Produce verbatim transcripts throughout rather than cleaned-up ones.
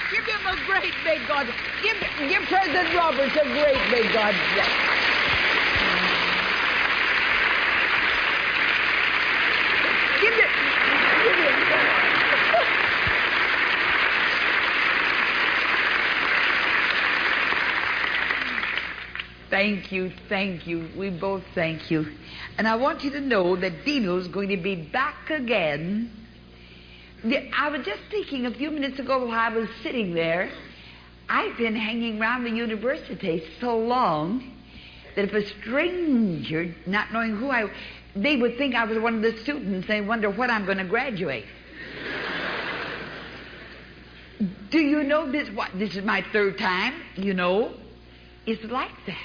Give him a great big God. Give, give President Roberts a great big God bless. Give it. Give it. Thank you, thank you. We both thank you. And I want you to know that Dino's going to be back again. I was just thinking a few minutes ago while I was sitting there, I've been hanging around the university so long that if a stranger, not knowing who I, they would think I was one of the students. They wonder when I'm going to graduate. Do you know this? What? This is my third time, you know. It's like that.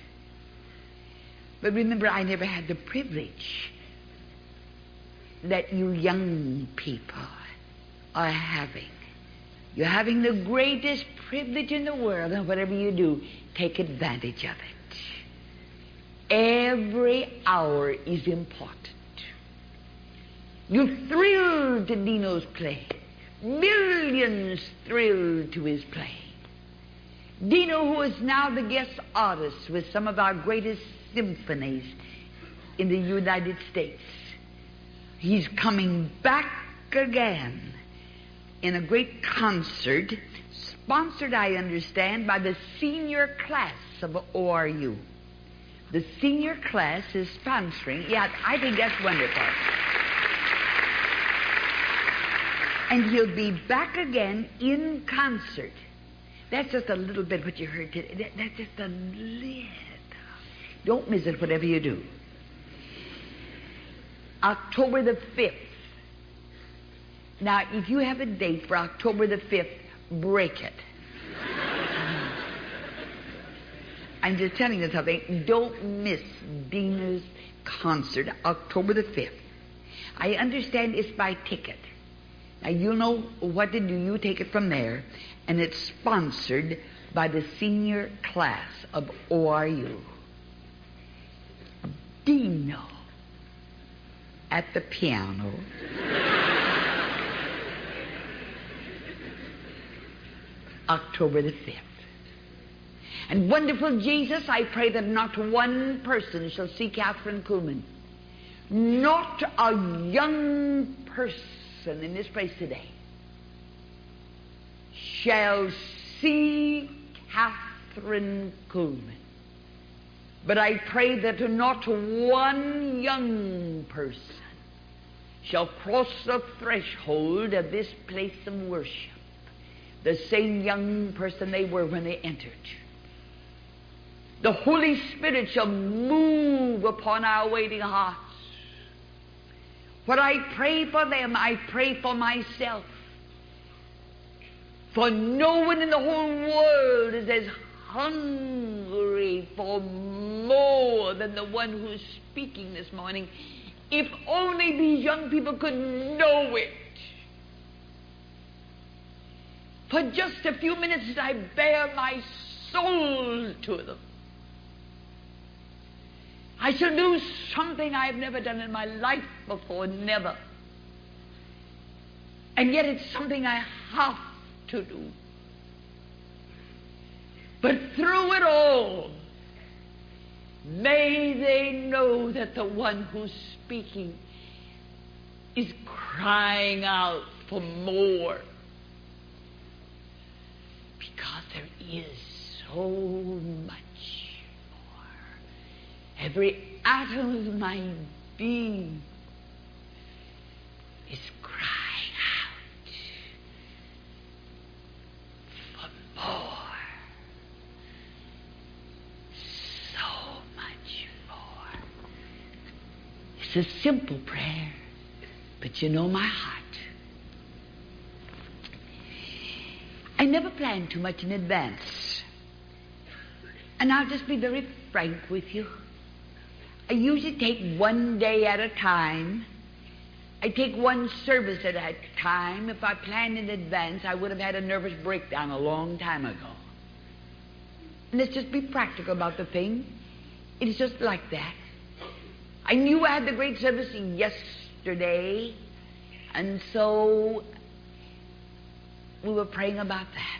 But remember, I never had the privilege that you young people are having. You're having the greatest privilege in the world, and whatever you do, take advantage of it. Every hour is important. You're thrilled to Dino's play. Millions thrilled to his play. Dino, who is now the guest artist with some of our greatest symphonies in the United States, he's coming back again in a great concert, sponsored, I understand, by the senior class of O R U. The senior class is sponsoring. Yeah, I think that's wonderful. And he'll be back again in concert. That's just a little bit what you heard today. That, that's just a little. Don't miss it, whatever you do. October the fifth. Now, if you have a date for October the fifth, break it. I'm just telling you something. Don't miss Dina's concert, October the fifth. I understand it's by ticket. Now, you'll know what to do. You take it from there. And it's sponsored by the senior class of O R U. Dino at the piano. October the fifth. And wonderful Jesus, I pray that not one person shall see Catherine Kuhlman. Not a young person in this place today shall see Catherine Kuhlman. But I pray that not one young person shall cross the threshold of this place of worship the same young person they were when they entered. The Holy Spirit shall move upon our waiting hearts. What I pray for them, I pray for myself. For no one in the whole world is as hungry for more than the one who is speaking this morning. If only these young people could know it. For just a few minutes I bare my soul to them. I shall do something I have never done in my life before, never. And yet it's something I have to do. But through it all, may they know that the one who's speaking is crying out for more. Because there is so much more. Every atom of my being is crying out for more. So much more. It's a simple prayer, but you know my heart. I never plan too much in advance. And I'll just be very frank with you. I usually take one day at a time. I take one service at a time. If I planned in advance, I would have had a nervous breakdown a long time ago. And let's just be practical about the thing. It's just like that. I knew I had the great service yesterday, and so we were praying about that.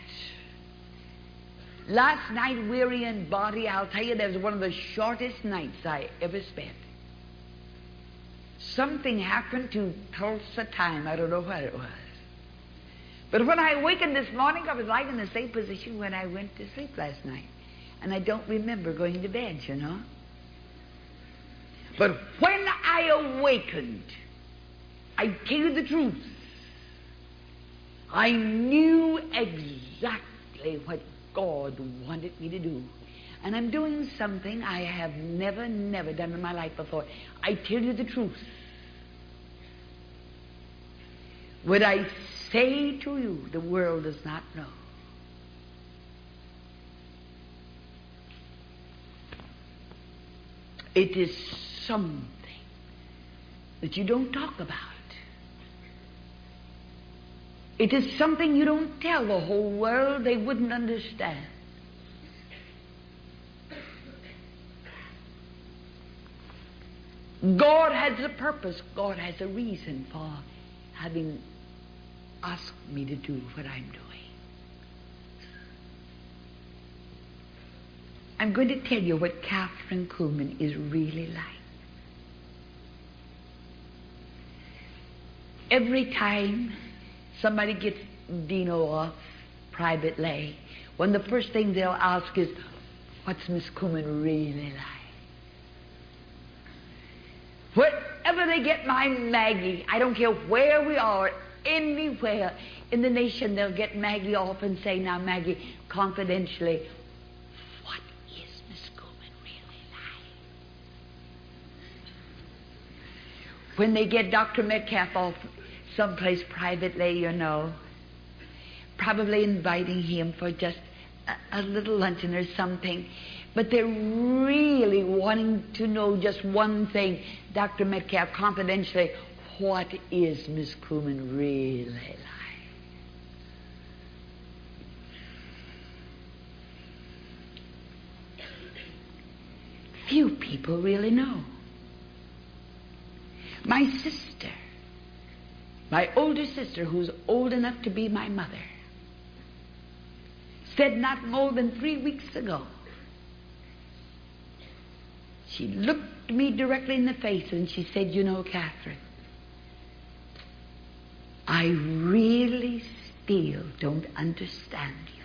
Last night, weary in body, I'll tell you, that was one of the shortest nights I ever spent. Something happened to Tulsa time. I don't know what it was. But when I awakened this morning, I was lying in the same position when I went to sleep last night. And I don't remember going to bed, you know. But when I awakened, I tell you the truth, I knew exactly what God wanted me to do. And I'm doing something I have never, never done in my life before. I tell you the truth. What I say to you, the world does not know. It is something that you don't talk about. It is something you don't tell the whole world. They wouldn't understand. God has a purpose. God has a reason for having asked me to do what I'm doing. I'm going to tell you what Kathryn Kuhlman is really like. Every time somebody gets Dino off privately, one of the first things they'll ask is, what's Miss Kuhlman really like? Wherever they get my Maggie, I don't care where we are, anywhere in the nation, they'll get Maggie off and say, now Maggie, confidentially, what is Miss Kuhlman really like? When they get Doctor Metcalf off someplace privately, you know, probably inviting him for just a, a little luncheon or something, but they're really wanting to know just one thing. Doctor Metcalf, confidentially, what is Miss Kuhlman really like? Few people really know. My sister, my older sister, who's old enough to be my mother, said not more than three weeks ago, she looked me directly in the face and she said, you know, Kathryn, I really still don't understand you.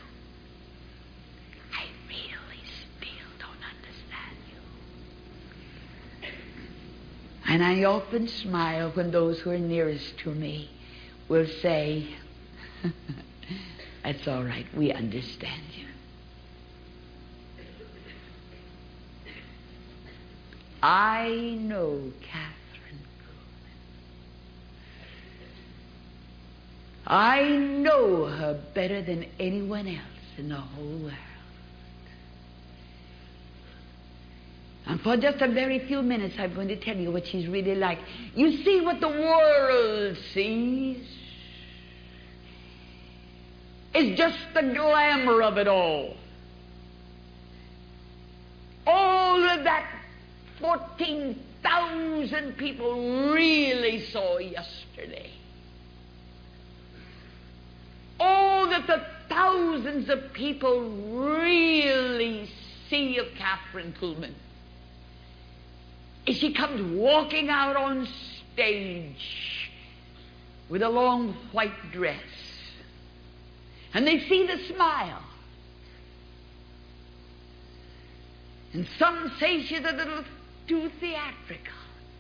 I really still don't understand you. And I often smile when those who are nearest to me will say, that's all right, we understand you. I know Kathryn Kuhlman. I know her better than anyone else in the whole world. And for just a very few minutes, I'm going to tell you what she's really like. You see what the world sees is just the glamour of it all. All of that fourteen thousand people really saw yesterday. All that the thousands of people really see of Kathryn Kuhlman is she comes walking out on stage with a long white dress. And they see the smile. And some say she's a little too theatrical.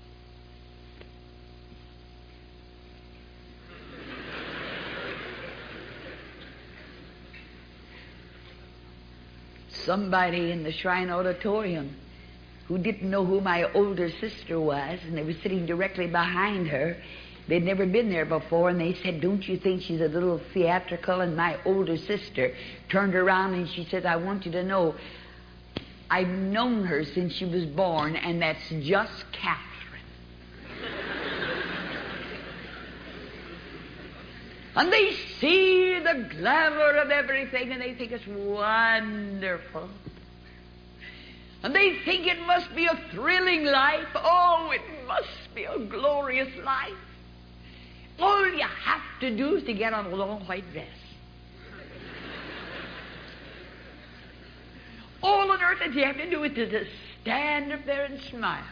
Somebody in the Shrine Auditorium who didn't know who my older sister was, and they were sitting directly behind her. They'd never been there before, and they said, don't you think she's a little theatrical? And my older sister turned around and she said, I want you to know, I've known her since she was born, and that's just Kathryn. And they see the glamour of everything, and they think it's wonderful. And they think it must be a thrilling life. Oh, it must be a glorious life. All you have to do is to get on a long white dress. All on earth that you have to do is to just stand up there and smile.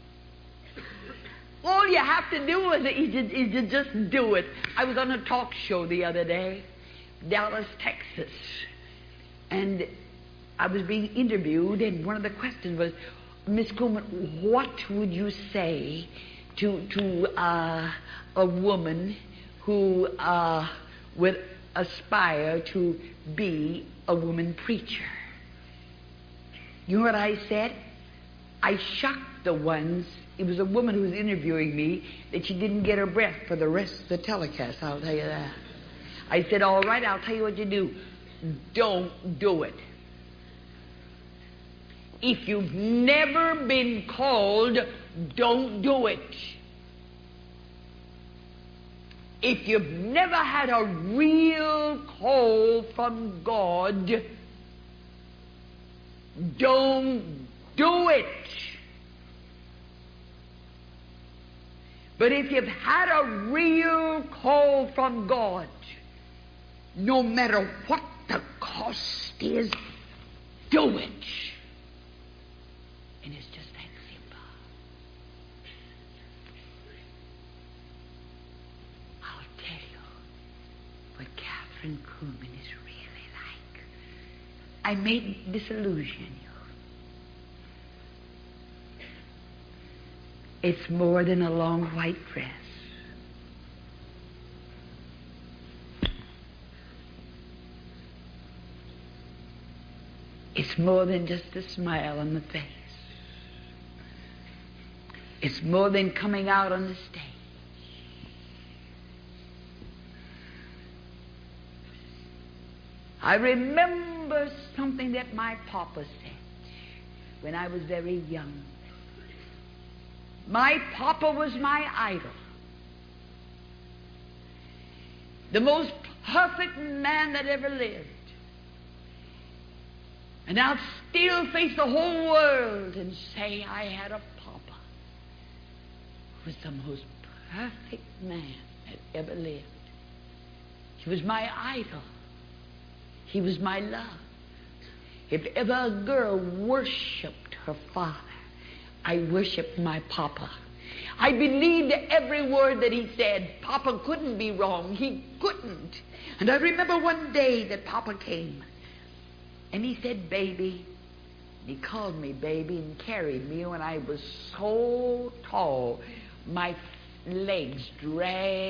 All you have to do is, is, to, is to just do it. I was on a talk show the other day, Dallas, Texas, and I was being interviewed, and one of the questions was, Miss Kuhlman, what would you say to to uh, a woman who uh, would aspire to be a woman preacher? You know what I said? I shocked the ones. It was a woman who was interviewing me that she didn't get her breath for the rest of the telecast, I'll tell you that. I said, all right, I'll tell you what you do. Don't do it. If you've never been called, don't do it. If you've never had a real call from God, don't do it. But if you've had a real call from God, no matter what the cost is, do it. And it's just that simple. I'll tell you what Kathryn Kuhlman is really like. I may disillusion you. It's more than a long white dress. It's more than just a smile on the face. It's more than coming out on the stage. I remember something that my papa said when I was very young. My papa was my idol. The most perfect man that ever lived. And I'll still face the whole world and say I had a papa who was the most perfect man that ever lived. He was my idol. He was my love. If ever a girl worshipped her father, I worshiped my papa. I believed every word that he said. Papa couldn't be wrong. He couldn't. And I remember one day that Papa came and he said, baby. He called me baby and carried me when I was so tall. My legs dragged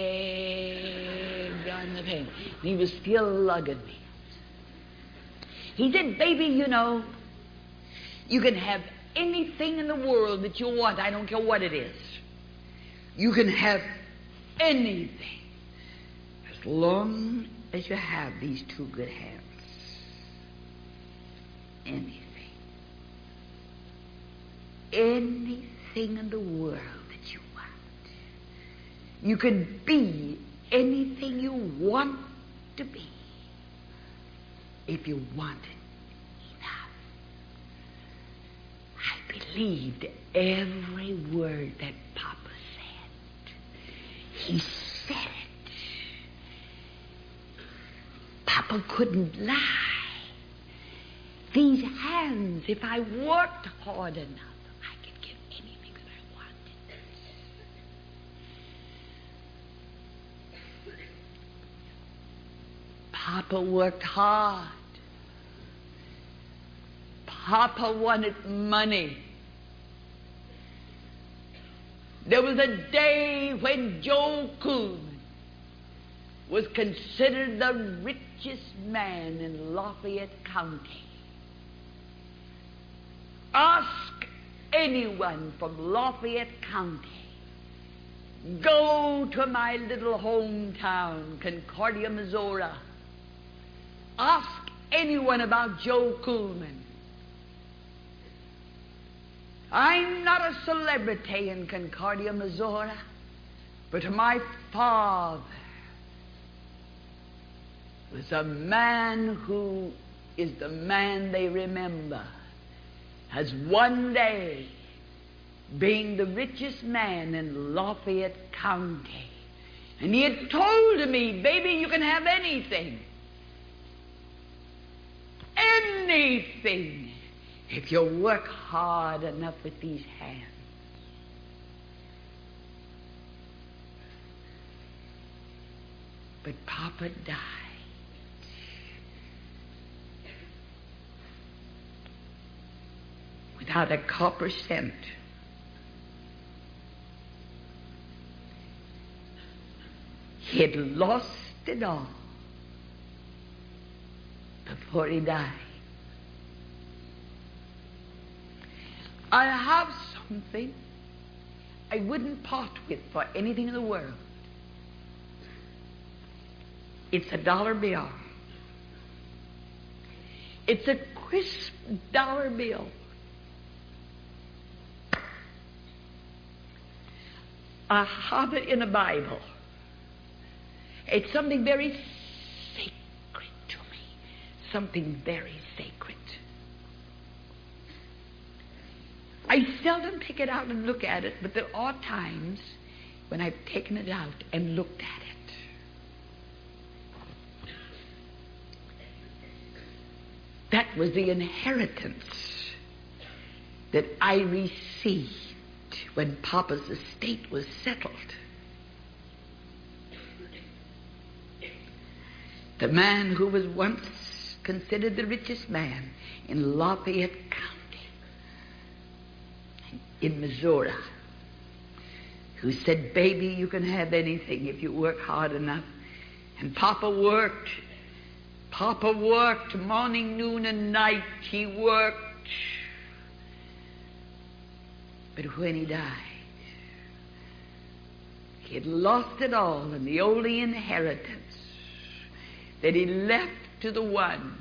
on the pain. And he was still lugging me. He said, baby, you know, you can have anything in the world that you want. I don't care what it is. You can have anything as long as you have these two good hands. Anything. Anything in the world that you want. You can be anything you want to be if you want it. I believed every word that Papa said. He said it. Papa couldn't lie. These hands, if I worked hard enough, I could get anything that I wanted. Papa worked hard. Papa wanted money. There was a day when Joe Kuhlman was considered the richest man in Lafayette County. Ask anyone from Lafayette County. Go to my little hometown, Concordia, Missouri. Ask anyone about Joe Kuhlman. I'm not a celebrity in Concordia, Missouri, but my father was a man who is the man they remember as one day being the richest man in Lafayette County. And he had told me, baby, you can have anything. Anything. if you work hard enough with these hands. But Papa died. Without a copper cent. He had lost it all before he died. I have something I wouldn't part with for anything in the world. It's a dollar bill. It's a crisp dollar bill. I have it in a Bible. It's something very sacred to me. Something very sacred. I seldom take it out and look at it, but there are times when I've taken it out and looked at it. That was the inheritance that I received when Papa's estate was settled. The man who was once considered the richest man in Lafayette County, in Missouri, who said, baby, you can have anything if you work hard enough. And Papa worked. Papa worked morning, noon, and night. He worked. But when he died, he had lost it all, and the only inheritance that he left to the one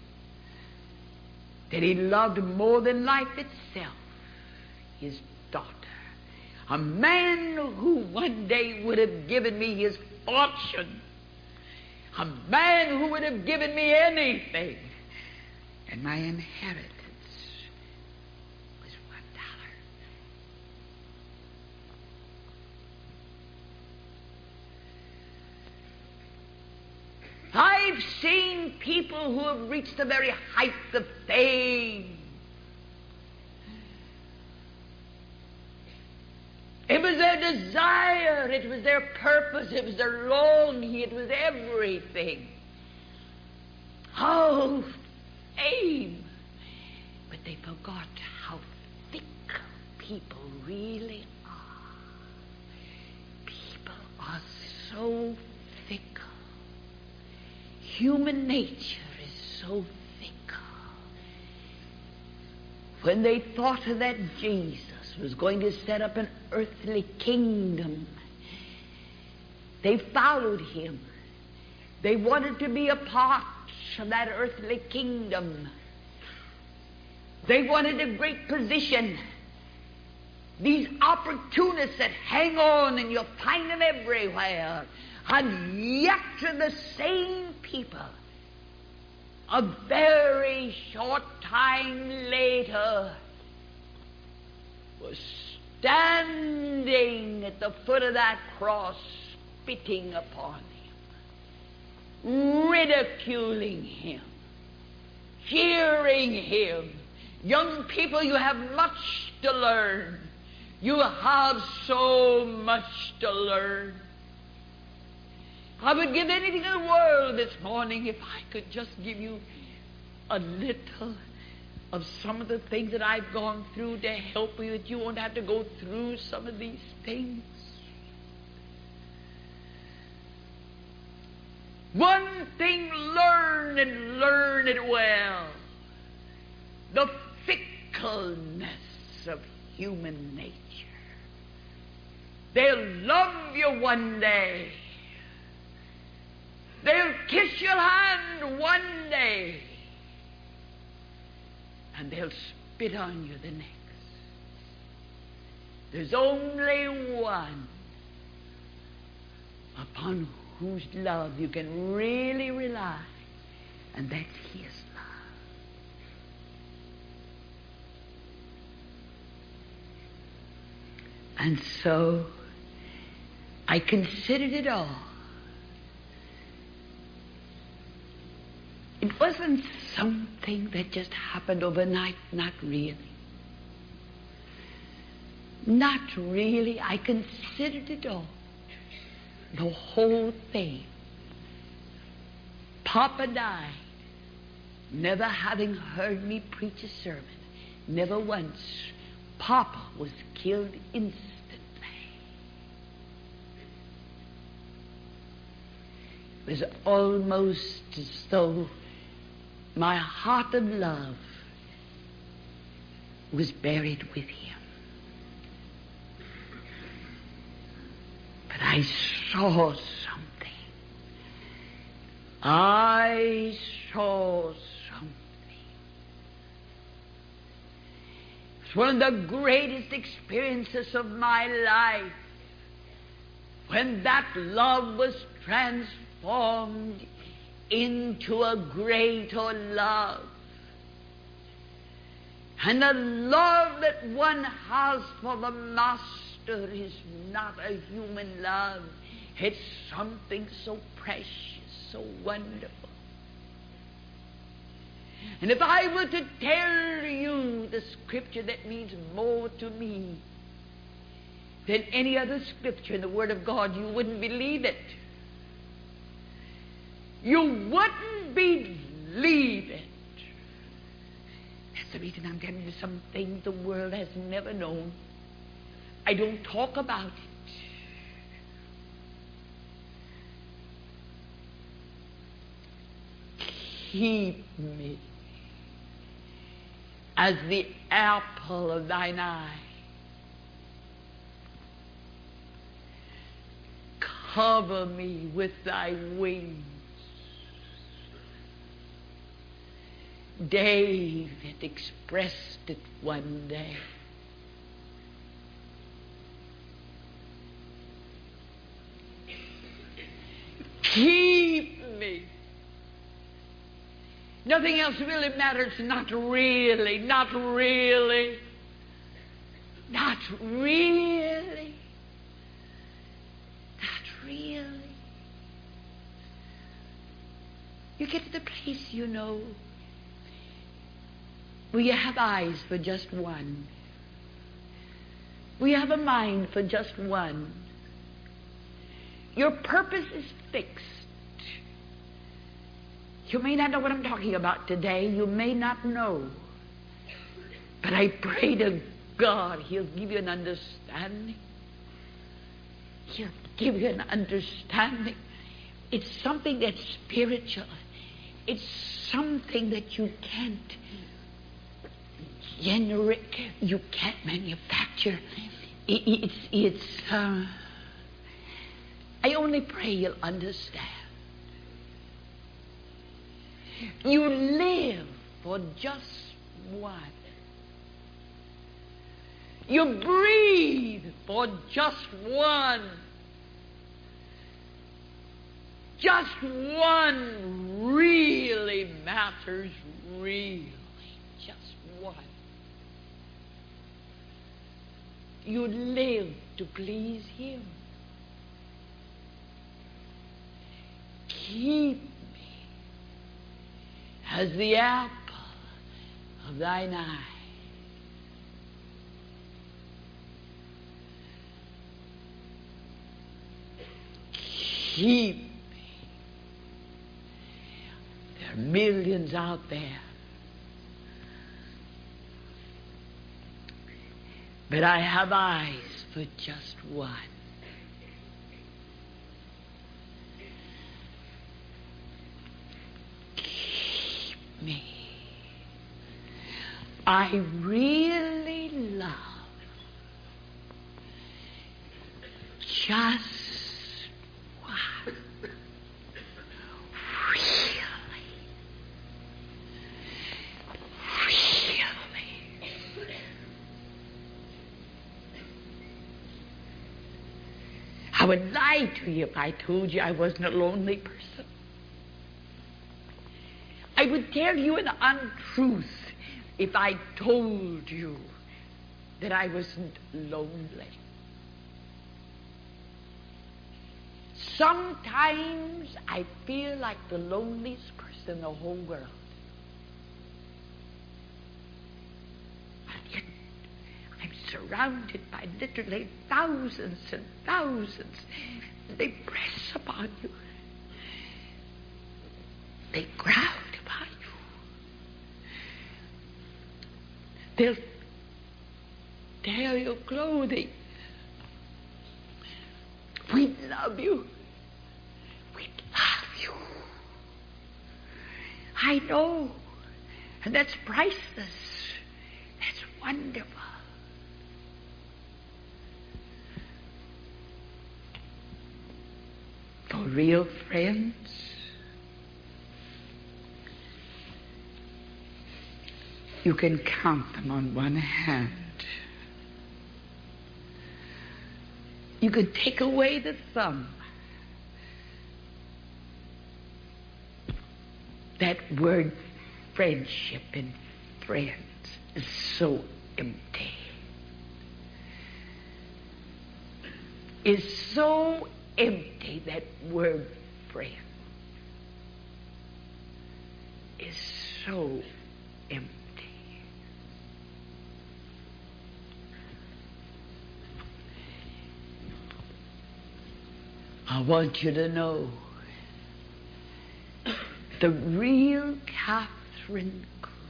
that he loved more than life itself, his daughter. A man who one day would have given me his fortune. A man who would have given me anything. And my inheritance was one dollar. I've seen people who have reached the very heights of fame. It was their desire, it was their purpose, it was their longing, it was everything. Oh, fame! But they forgot how fickle people really are. People are so fickle. Human nature is so fickle. When they thought of that Jesus was going to set up an earthly kingdom, they followed him. They wanted to be a part of that earthly kingdom. They wanted a great position. These opportunists that hang on, and you'll find them everywhere. And yet the same people, a very short time later, was standing at the foot of that cross, spitting upon him, ridiculing him, jeering him. Young people, you have much to learn. You have so much to learn. I would give anything in the world this morning if I could just give you a little of some of the things that I've gone through to help you, that you won't have to go through some of these things. One thing, learn and learn it well. The fickleness of human nature. They'll love you one day. They'll kiss your hand one day. And they'll spit on you the next. There's only one upon whose love you can really rely, and that's his love. And so I considered it all. It wasn't something that just happened overnight, not really. Not really. I considered it all. The whole thing. Papa died, never having heard me preach a sermon. Never once. Papa was killed instantly. It was almost as though my heart of love was buried with him. But I saw something. I saw something. It's one of the greatest experiences of my life when that love was transformed into a greater love. And the love that one has for the Master is not a human love. It's something so precious, so wonderful. And if I were to tell you the scripture that means more to me than any other scripture in the Word of God, you wouldn't believe it. You wouldn't believe it. That's the reason I'm telling you some things the world has never known. I don't talk about it. Keep me as the apple of thine eye. Cover me with thy wings. David expressed it one day. Keep me. Nothing else really matters. Not really. Not really. Not really. Not really. You get to the place, you know, where you have eyes for just one. Where you have a mind for just one. Your purpose is fixed. You may not know what I'm talking about today. You may not know. But I pray to God He'll give you an understanding. He'll give you an understanding. It's something that's spiritual. It's something that you can't generate, you can't manufacture. It, it's, it's, uh, I only pray you'll understand. You live for just one. You breathe for just one. Just one really matters, really. Just one. You live to please Him. Keep me as the apple of thine eye. Keep me. There are millions out there. But I have eyes for just one. Keep me. I really love just one. Really. Really. I would lie to you if I told you I wasn't a lonely person. I would tell you an untruth if I told you that I wasn't lonely. Sometimes I feel like the loneliest person. than the whole world. And yet, I'm surrounded by literally thousands and thousands. They press upon you. They crowd upon you. They'll tear your clothing. We love you. We love you. I know. And that's priceless. That's wonderful. For real friends, you can count them on one hand. You can take away the thumb. That word friendship and friends is so empty. Is so empty, that word friend. Is so empty. I want you to know the real Catherine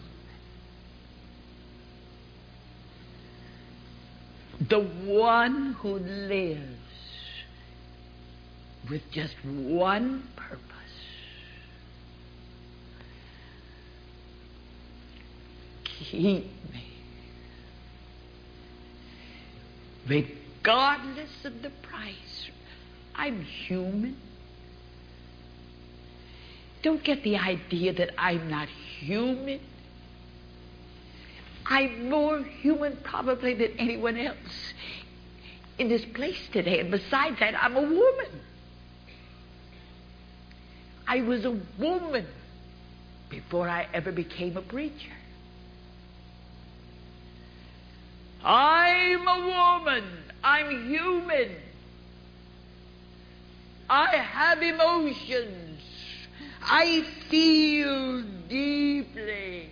Kuhlman, the one who lives with just one purpose. Keep me, regardless of the price. I'm human. Don't get the idea that I'm not human. I'm more human probably than anyone else in this place today. And besides that, I'm a woman. I was a woman before I ever became a preacher. I'm a woman. I'm human. I have emotions. I feel deeply.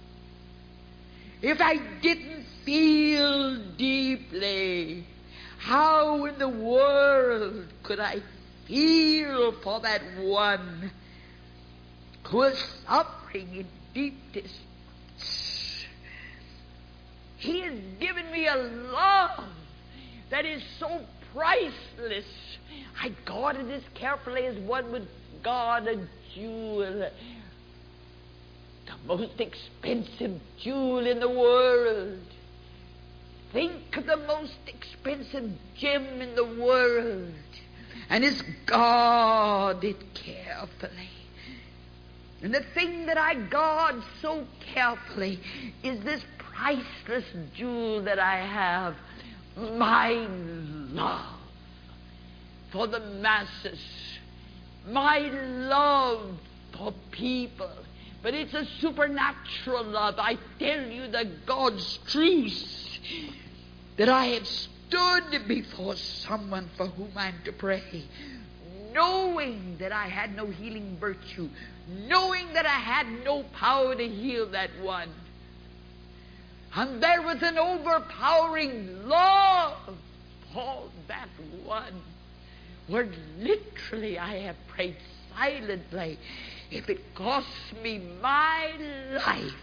If I didn't feel deeply, how in the world could I feel for that one who is suffering in deep distress? He has given me a love that is so priceless. I guard it as carefully as one would guard a jewel. The most expensive jewel in the world. Think of the most expensive gem in the world. And it's guarded carefully. And the thing that I guard so carefully is this priceless jewel that I have. My love for the masses. My love for people. But it's a supernatural love. I tell you the God's truth. That I have stood before someone for whom I'm to pray, knowing that I had no healing virtue, knowing that I had no power to heal that one. And there was an overpowering love for that one, where literally I have prayed silently. If it costs me my life,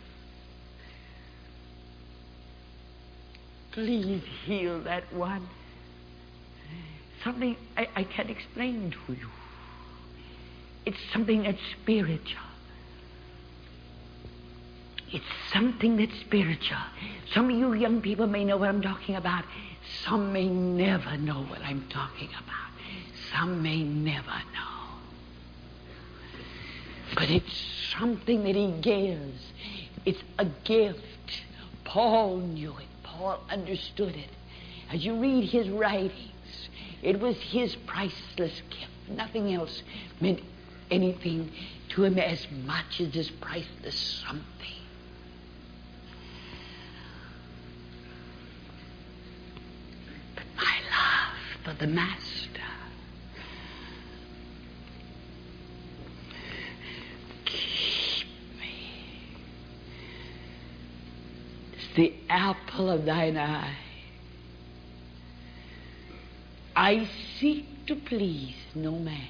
please heal that one. Something I, I can't explain to you. It's something that's spiritual. It's something that's spiritual. Some of you young people may know what I'm talking about. Some may never know what I'm talking about. Some may never know. But it's something that he gives. It's a gift. Paul knew it. Paul understood it. As you read his writings, it was his priceless gift. Nothing else meant anything to him as much as this priceless something. But my love for the Master the apple of thine eye. I seek to please no man.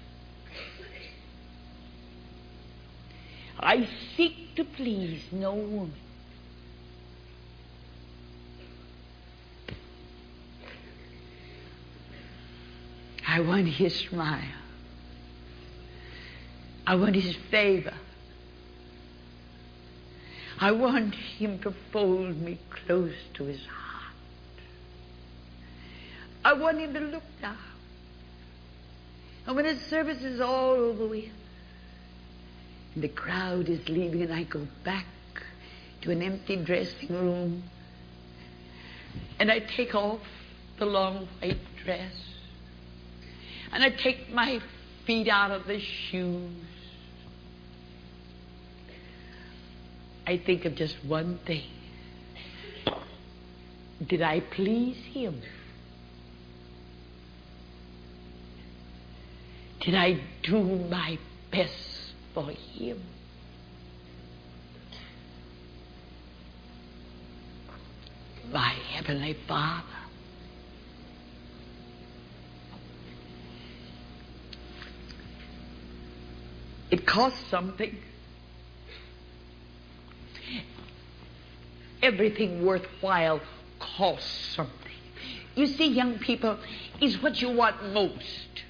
I seek to please no woman. I want his smile. I want his favor. I want him to fold me close to his heart. I want him to look down. And when his service is all over with, and the crowd is leaving, and I go back to an empty dressing room, and I take off the long white dress, and I take my feet out of the shoes, I think of just one thing. Did I please him? Did I do my best for him? My Heavenly Father, it costs something. Everything worthwhile costs something. You see, young people, is what you want most.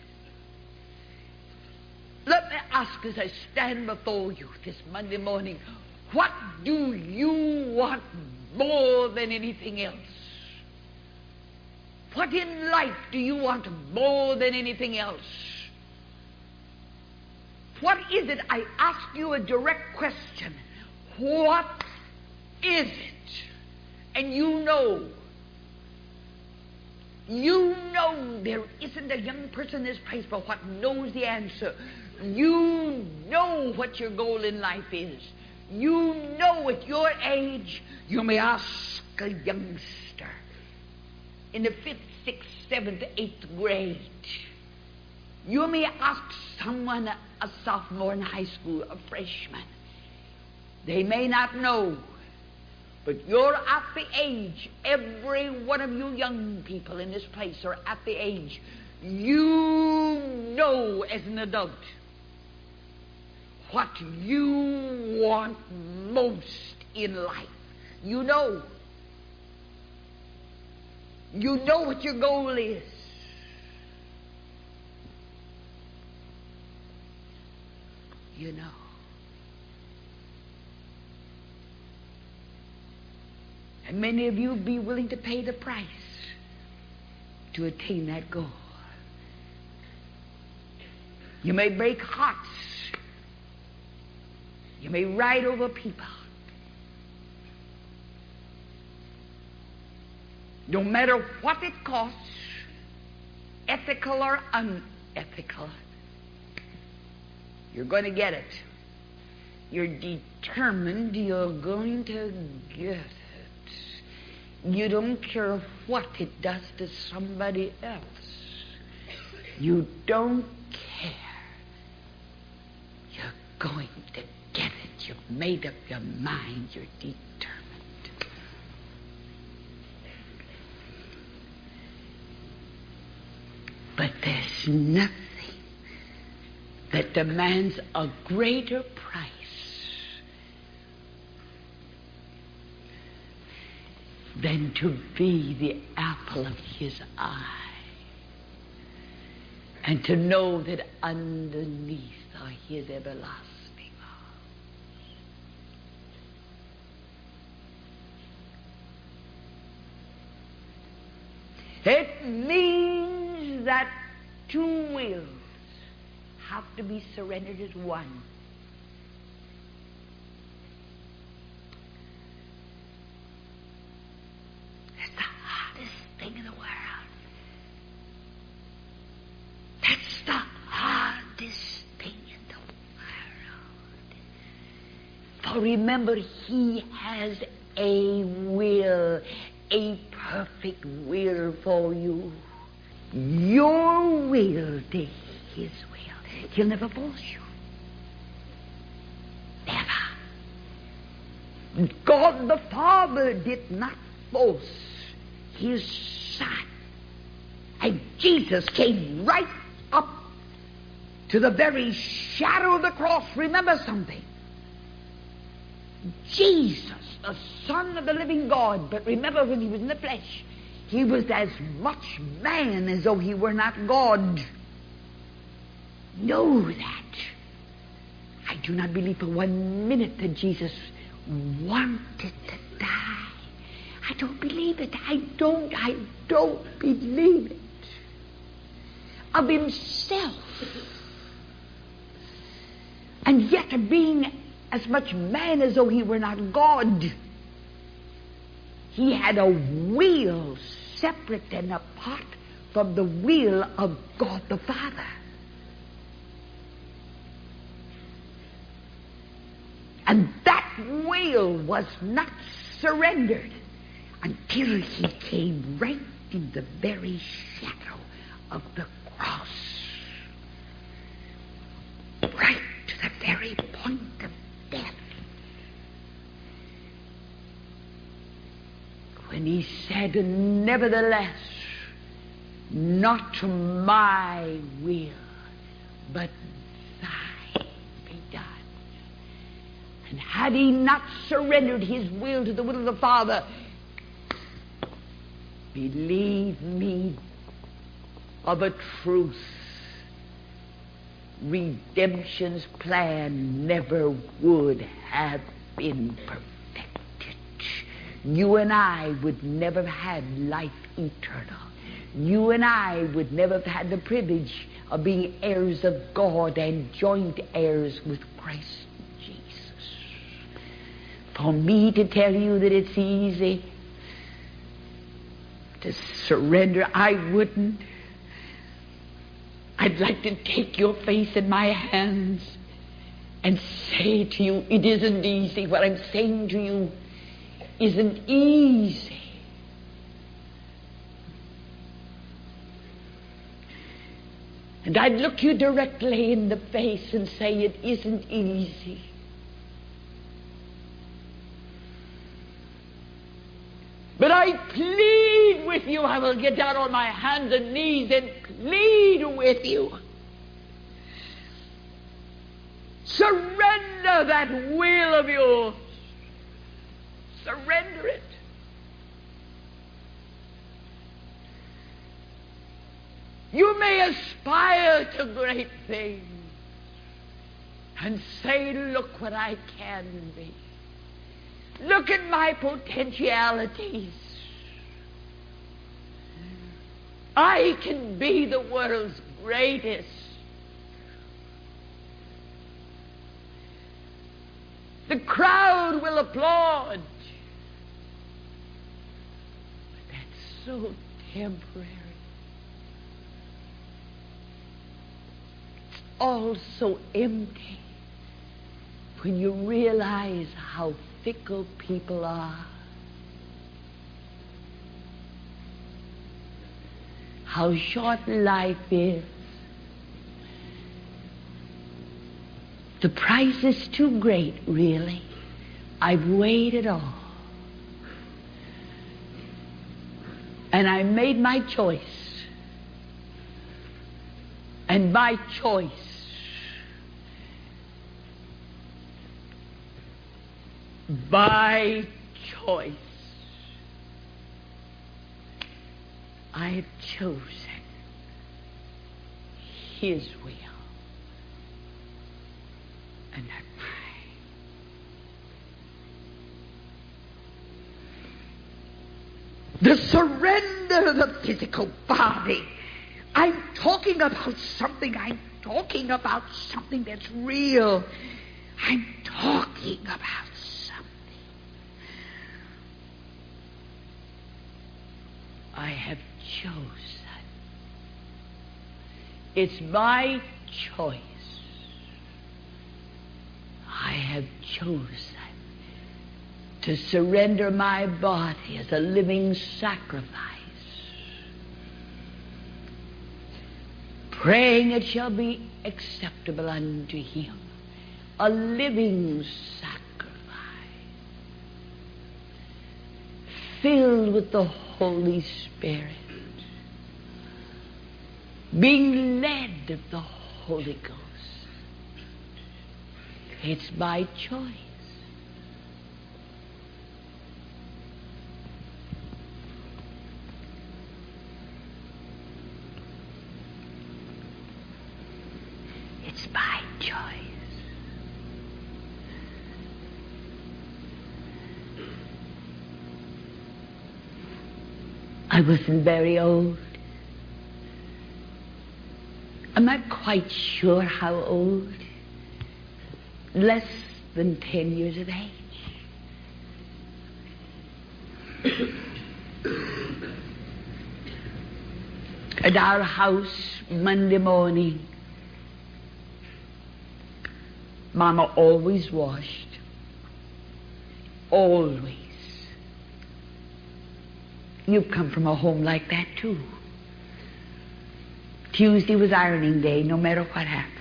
Let me ask as I stand before you this Monday morning, what do you want more than anything else? What in life do you want more than anything else? What is it? I ask you a direct question. What is it? And you know, you know there isn't a young person in this place but what knows the answer. You know what your goal in life is. You know at your age, you may ask a youngster in the fifth, sixth, seventh, eighth grade. You may ask someone, a sophomore in high school, a freshman. They may not know, but you're at the age, every one of you young people in this place are at the age, you know as an adult what you want most in life. You know. You know what your goal is. You know. And many of you be willing to pay the price to attain that goal. You may break hearts. You may ride over people. No matter what it costs, ethical or unethical, you're going to get it. You're determined you're going to get it. You don't care what it does to somebody else. You don't care. You're going to get it. You've made up your mind. You're determined. But there's nothing that demands a greater price than to be the apple of his eye and to know that underneath are his everlasting arms. It means that two wills have to be surrendered as one. That's the hardest thing in the world. That's the hardest thing in the world. For remember, he has a will, a perfect will for you. Your will to his will. He'll never force you. Never. God the Father did not force his Son. And Jesus came right up to the very shadow of the cross. Remember something. Jesus, the Son of the living God, but remember when he was in the flesh, he was as much man as though he were not God. Know that. I do not believe for one minute that Jesus wanted to die. I don't believe it. I don't. I don't believe it. Of himself. And yet being as much man as though he were not God, he had a will separate and apart from the will of God the Father. And that will was not surrendered until he came right in the very shadow of the cross. Right to the very point of death. When he said, nevertheless, not my will, but thine be done. And had he not surrendered his will to the will of the Father, believe me of a truth, redemption's plan never would have been perfected. You and I would never have had life eternal. You and I would never have had the privilege of being heirs of God and joint heirs with Christ Jesus. For me to tell you that it's easy to surrender, I wouldn't. I'd like to take your face in my hands and say to you, it isn't easy. What I'm saying to you isn't easy. And I'd look you directly in the face and say, it isn't easy. But I plead with you. I will get down on my hands and knees and plead with you. Surrender that will of yours. Surrender it. You may aspire to great things and say, look what I can be. Look at my potentialities. I can be the world's greatest. The crowd will applaud. But that's so temporary. It's all so empty when you realize how fickle people are. How short life is. The price is too great, really. I've weighed it all. And I made my choice. And my choice by choice, I have chosen His will and not mine. The surrender of the physical body. I'm talking about something. I'm talking about something that's real. I'm talking about I have chosen. It's my choice. I have chosen to surrender my body as a living sacrifice, praying it shall be acceptable unto Him, a living sacrifice. filled with the Holy Spirit, being led of the Holy Ghost. It's by choice. It's by choice. I wasn't very old. I'm not quite sure how old. Less than ten years of age. At our house Monday morning, Mama always washed. Always. You've come from a home like that too. Tuesday was ironing day, no matter what happened.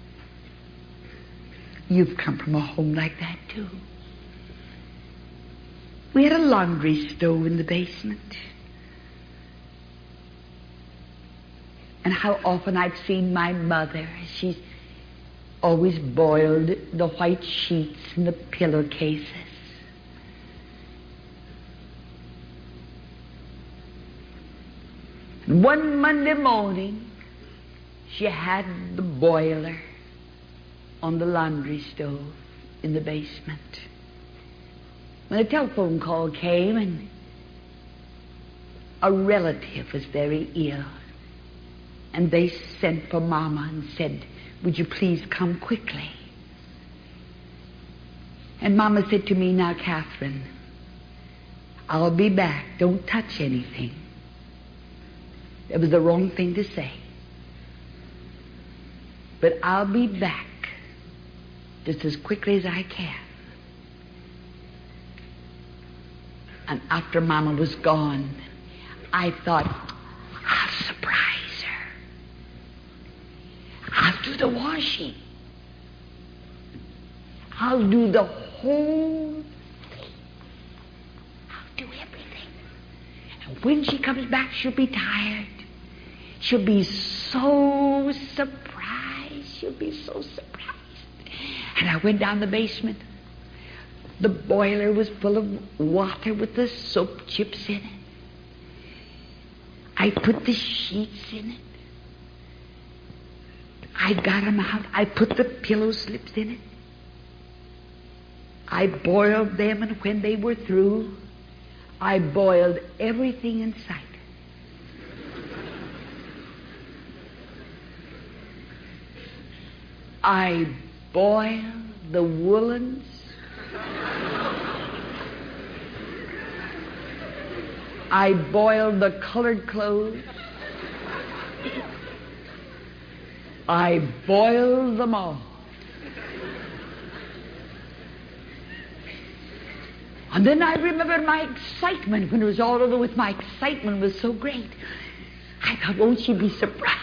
You've come from a home like that too. We had a laundry stove in the basement. And how often I've seen my mother. She's always boiled the white sheets in the pillowcases. One Monday morning, she had the boiler on the laundry stove in the basement. When a telephone call came and a relative was very ill, and they sent for Mama and said, would you please come quickly? And Mama said to me, now, Catherine, I'll be back. Don't touch anything. It was the wrong thing to say. But I'll be back just as quickly as I can. And after Mama was gone, I thought, I'll surprise her. I'll do the washing. I'll do the whole thing. I'll do everything. And when she comes back, she'll be tired. She'll be so surprised. She'll be so surprised. And I went down the basement. The boiler was full of water with the soap chips in it. I put the sheets in it. I got them out. I put the pillow slips in it. I boiled them, and when they were through, I boiled everything in sight. I boiled the woolens. I boiled the colored clothes. I boiled them all. And then I remembered my excitement when it was all over with. My excitement was so great. I thought, won't she be surprised?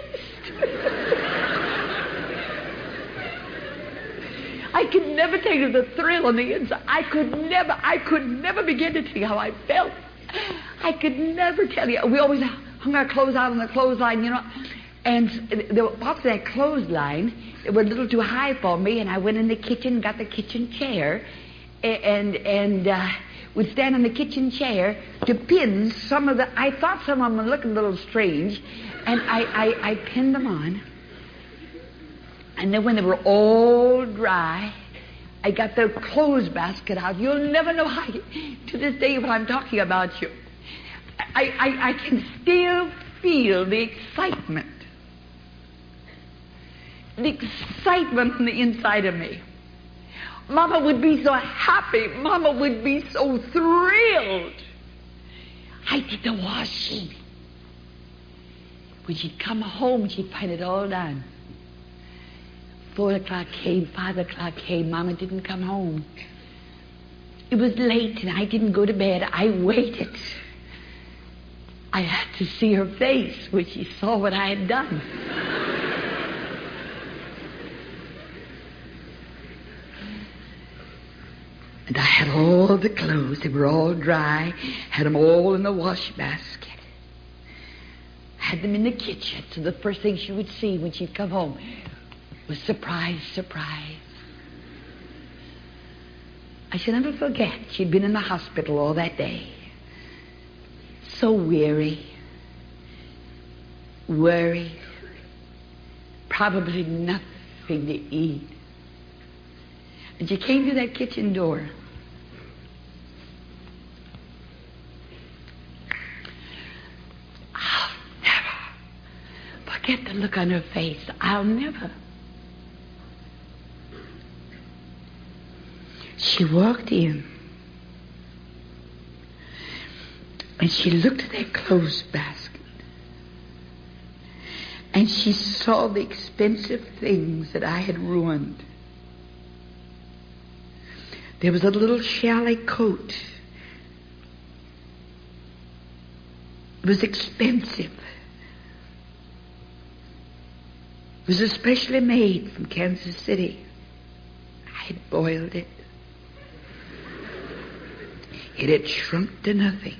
I could never tell you the thrill on the inside. I could never, I could never begin to tell you how I felt. I could never tell you. We always hung our clothes out on the clothesline, you know. And the parts of that clothesline, they were a little too high for me, and I went in the kitchen, got the kitchen chair, and and uh, would stand in the kitchen chair to pin some of the, I thought some of them were looking a little strange, and I, I, I pinned them on. And then when they were all dry, I got the clothes basket out. You'll never know how, you, to this day, what I'm talking about you. I, I, I can still feel the excitement. The excitement on the inside of me. Mama would be so happy. Mama would be so thrilled. I did the washing. When she'd come home, she'd find it all done. Four o'clock came, five o'clock came. Mama didn't come home. It was late, and I didn't go to bed. I waited. I had to see her face when she saw what I had done. And I had all the clothes. They were all dry. Had them all in the wash basket. Had them in the kitchen. So the first thing she would see when she'd come home was surprise, surprise. I shall never forget. She'd been in the hospital all that day. So weary. Worried. Probably nothing to eat. And she came to that kitchen door. I'll never forget the look on her face. I'll never. She walked in. And she looked at that clothes basket. And she saw the expensive things that I had ruined. There was a little chalet coat. It was expensive. It was especially made from Kansas City. I had boiled it. It had shrunk to nothing.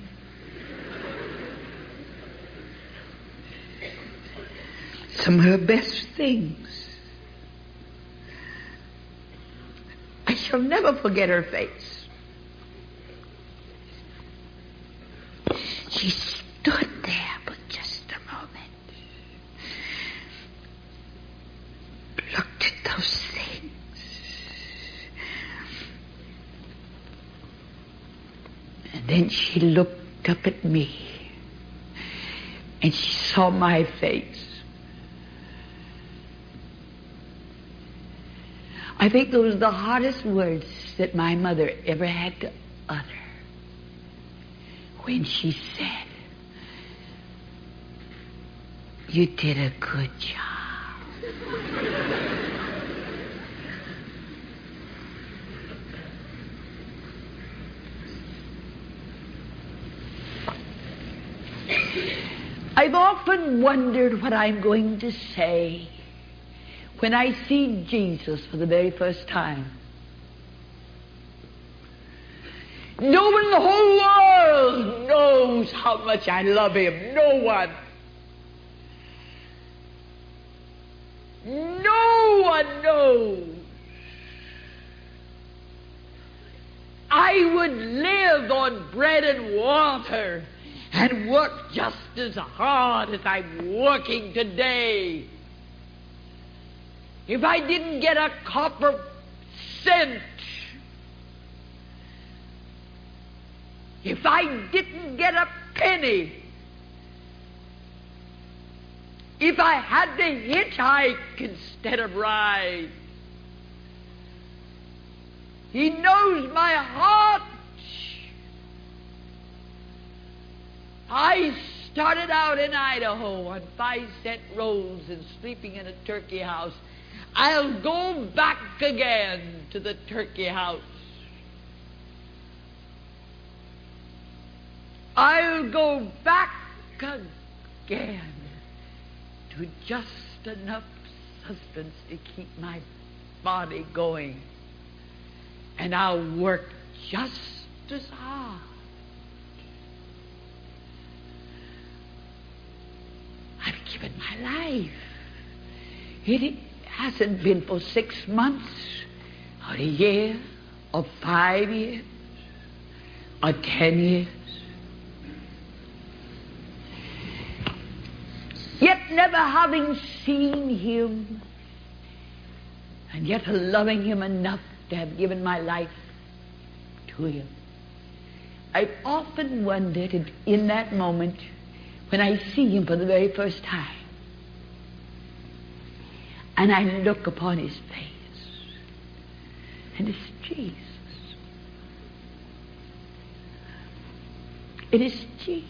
Some of her best things. I shall never forget her face. She stood there for just a moment. Looked at those things. And then she looked up at me. And she saw my face. I think those were the hardest words that my mother ever had to utter. When she said, "You did a good job." I've often wondered what I'm going to say when I see Jesus for the very first time. No one in the whole world knows how much I love him. No one. No one knows. I would live on bread and water and work just as hard as I'm working today if I didn't get a copper cent, if I didn't get a penny, if I had to hitchhike instead of ride. He knows my heart. I started out in Idaho on five cent rolls and sleeping in a turkey house. I'll go back again to the turkey house. I'll go back again to just enough sustenance to keep my body going. And I'll work just as hard. I've given my life. It hasn't been for six months, or a year, or five years, or ten years. Yet never having seen him, and yet loving him enough to have given my life to him. I've often wondered in that moment when I see him for the very first time, and I look upon his face, and it's Jesus. It is Jesus.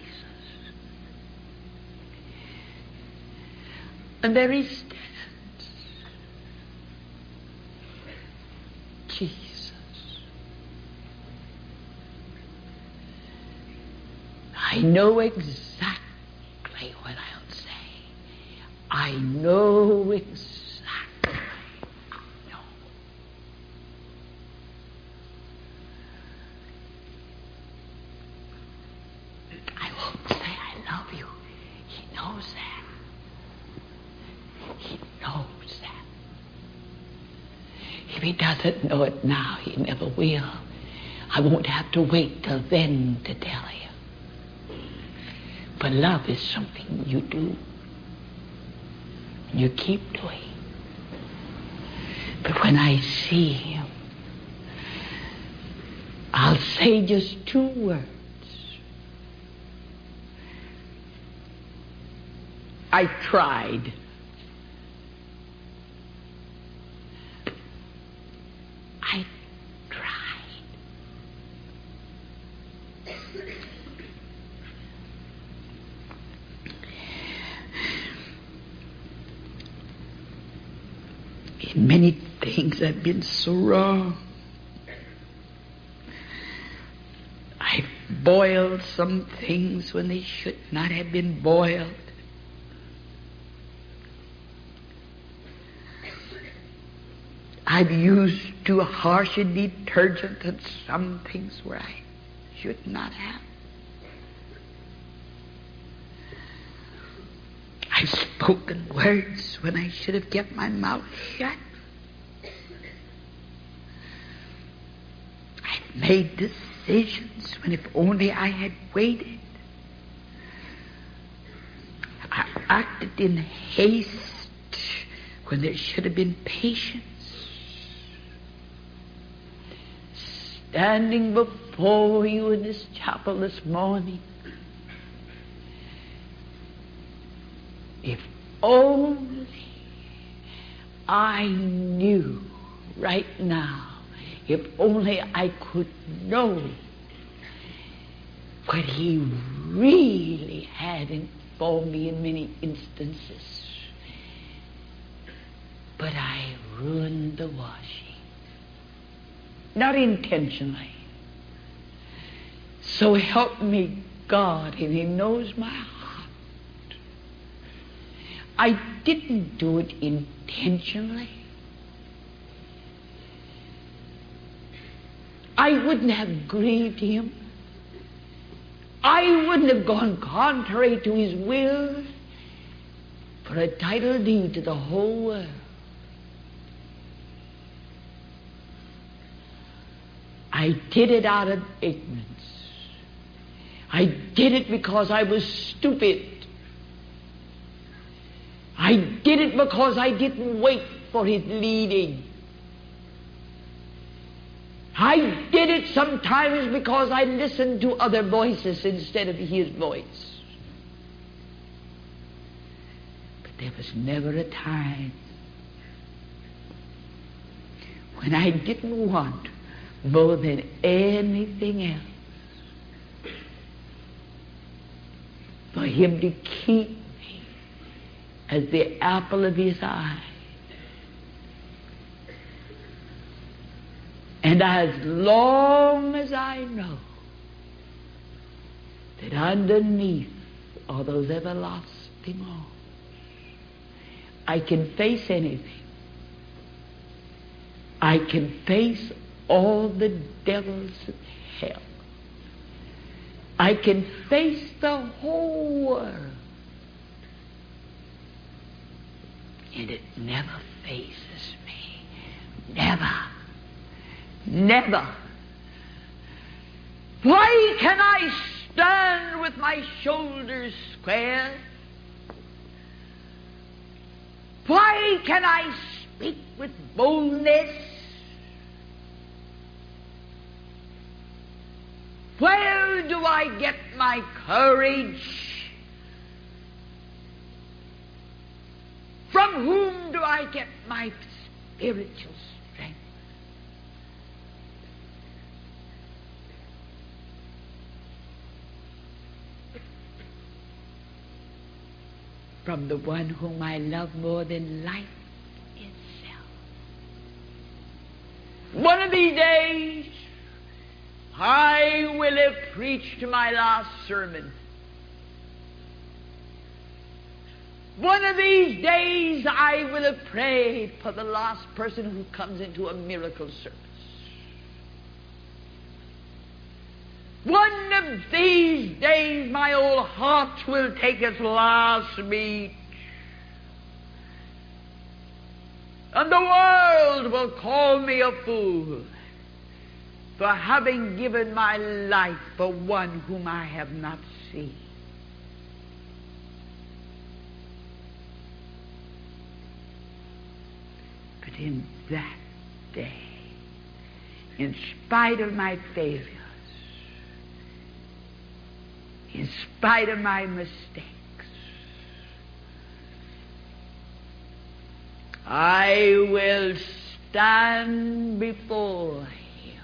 And there he stands. Jesus. I know exactly what I'll say. I know exactly. I know. if he doesn't know it now, he never will. I won't have to wait till then to tell him. But love is something you do. You keep doing. But when I see him, I'll say just two words. I tried. I tried. In many things I've been so wrong. I've boiled some things when they should not have been boiled. I've used too harsh a detergent on some things where I should not have. I've spoken words when I should have kept my mouth shut. I've made decisions when if only I had waited. I acted in haste when there should have been patience. Standing before you in this chapel this morning, if only I knew right now, if only I could know what he really had informed me in many instances. But I ruined the washing. Not intentionally. So help me God, and he knows my heart. I didn't do it intentionally. I wouldn't have grieved him. I wouldn't have gone contrary to his will for a title deed to the whole world. I did it out of ignorance. I did it because I was stupid. I did it because I didn't wait for his leading. I did it sometimes because I listened to other voices instead of his voice. But there was never a time when I didn't want more than anything else for him to keep me as the apple of his eye. And as long as I know that underneath are those everlasting arms, I can face anything. I can face all the devils of hell. I can face the whole world. And it never faces me. Never. Never. Why can I stand with my shoulders square? Why can I speak with boldness? Where do I get my courage? From whom do I get my spiritual strength? From the one whom I love more than life itself. One of these days, I will have preached my last sermon. One of these days I will have prayed for the last person who comes into a miracle service. One of these days my old heart will take its last beat. And the world will call me a fool for having given my life for one whom I have not seen. But in that day, in spite of my failures, in spite of my mistakes, I will stand before Him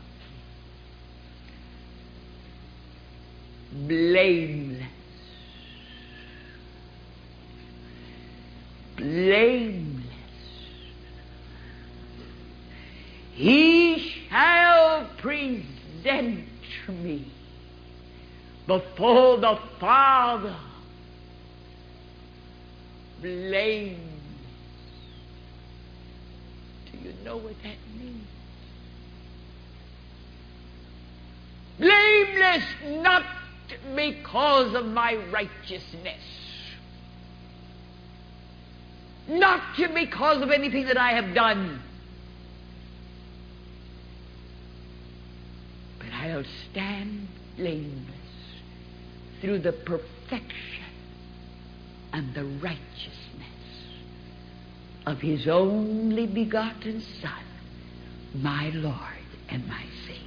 blameless, blameless. He shall present me before the Father blameless. Do you know what that means? Blameless not because of my righteousness, not because of anything that I have done, but I'll stand blameless through the perfection and the righteousness of His only begotten Son, my Lord and my Savior.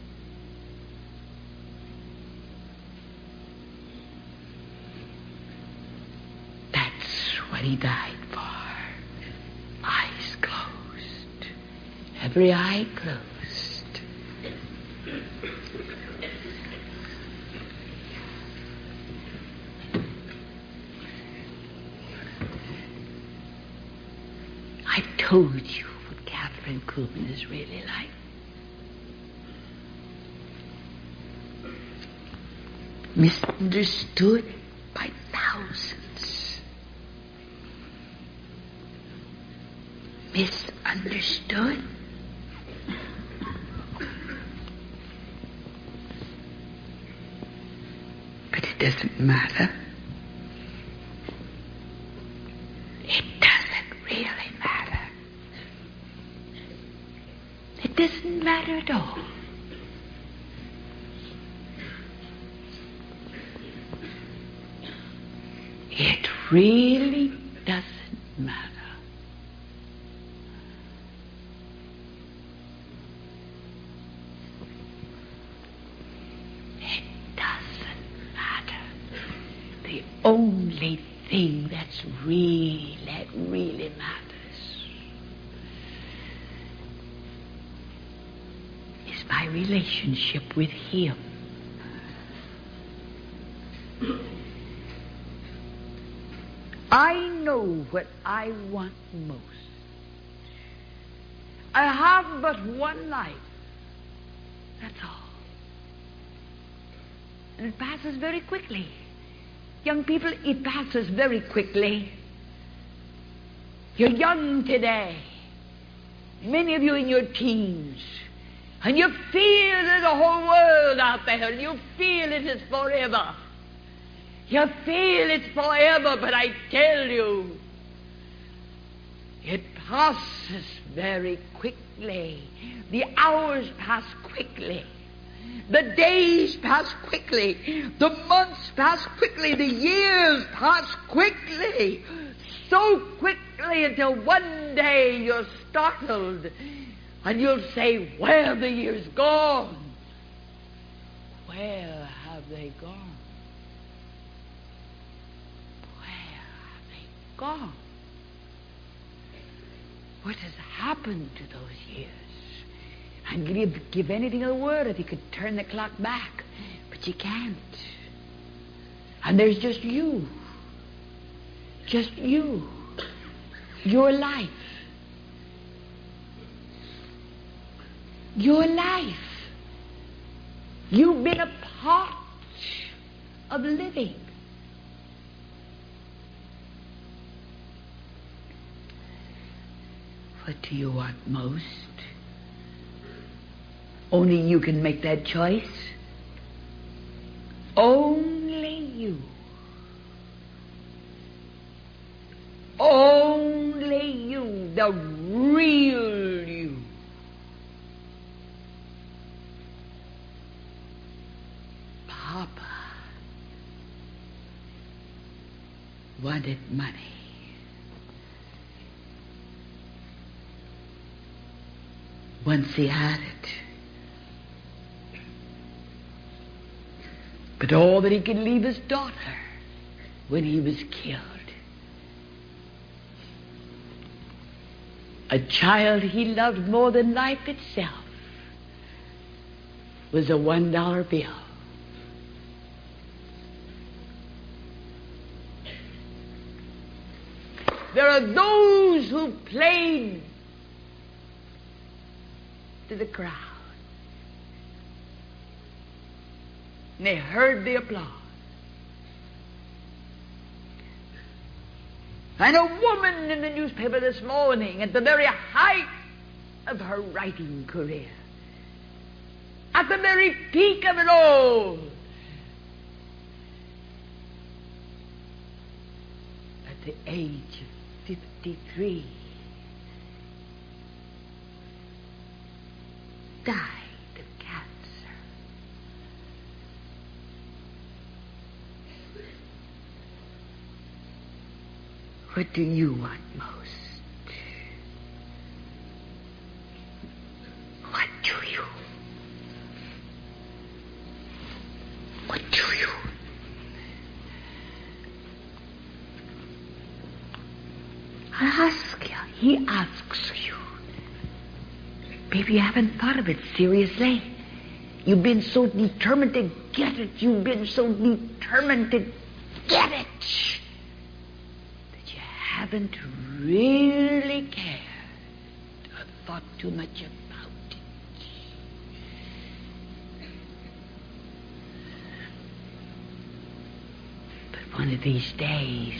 That's what He died for. Eyes closed. Every eye closed. I told you what Catherine Kuhlman is really like. Misunderstood by thousands. Misunderstood. But it doesn't matter. It doesn't really matter. It doesn't matter at all. It really doesn't matter. It doesn't matter. The only thing that's real, that really matters, is my relationship with Him. I know what I want most. I have but one life. That's all. And it passes very quickly. Young people, it passes very quickly. You're young today. Many of you in your teens. And you feel there's a whole world out there. And you feel it is forever. You feel it's forever, but I tell you, it passes very quickly. The hours pass quickly. The days pass quickly. The months pass quickly. The years pass quickly. So quickly until one day you're startled and you'll say, where have the years gone? Where have they gone? Gone. What has happened to those years? I'd give, give anything in the world if you could turn the clock back, but you can't. And there's just you. Just you. Your life. Your life. You've been a part of living. What do you want most? Only you can make that choice. Only you. Only you, the real wanted money. Once he had it. But all that he could leave his daughter when he was killed. A child he loved more than life itself was a one dollar bill. There are those who played to the crowd. And they heard the applause. And a woman in the newspaper this morning, at the very height of her writing career, at the very peak of it all, at the age of fifty-three, died of cancer. What do you want most? What do you? What do you? I ask you. He asks you. Maybe you haven't thought of it seriously. You've been so determined to get it. You've been so determined to get it that you haven't really cared or thought too much about it. But one of these days,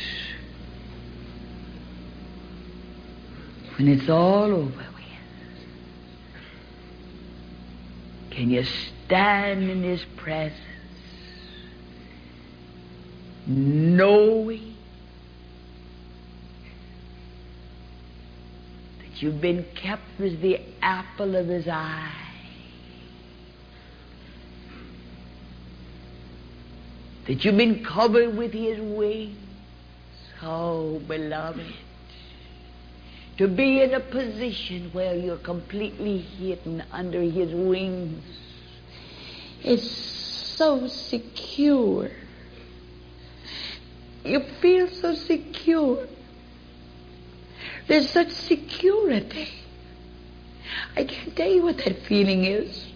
when it's all over with, can you stand in His presence, knowing that you've been kept as the apple of His eye? That you've been covered with His wings? Oh, beloved, to be in a position where you're completely hidden under His wings is so secure. You feel so secure. There's such security. I can't tell you what that feeling is.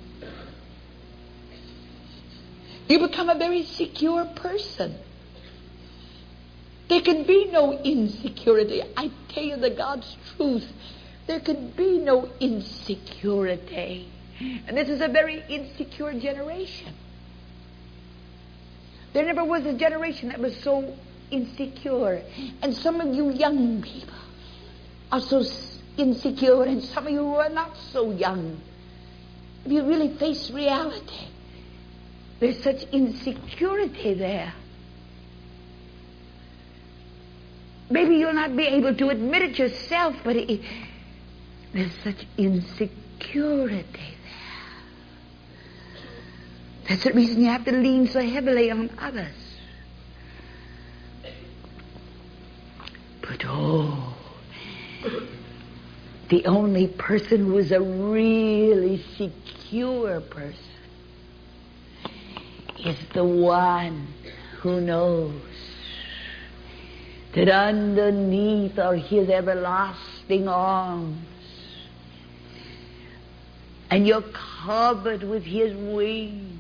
You become a very secure person. There can be no insecurity. I tell you the God's truth. There can be no insecurity. And this is a very insecure generation. There never was a generation that was so insecure. And some of you young people are so insecure, and some of you who are not so young, if you really face reality, there's such insecurity there. Maybe you'll not be able to admit it yourself, but it, there's such insecurity there. That's the reason you have to lean so heavily on others. But oh, the only person who is a really secure person is the one who knows that underneath are His everlasting arms, and you're covered with His wings.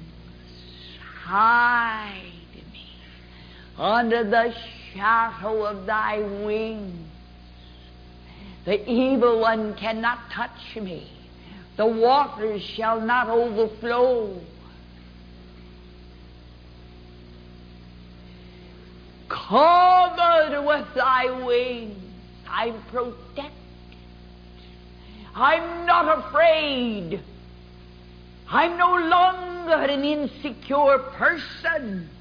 Hide me under the shadow of Thy wings. The evil one cannot touch me. The waters shall not overflow. Covered with Thy wings, I'm protected. I'm not afraid. I'm no longer an insecure person.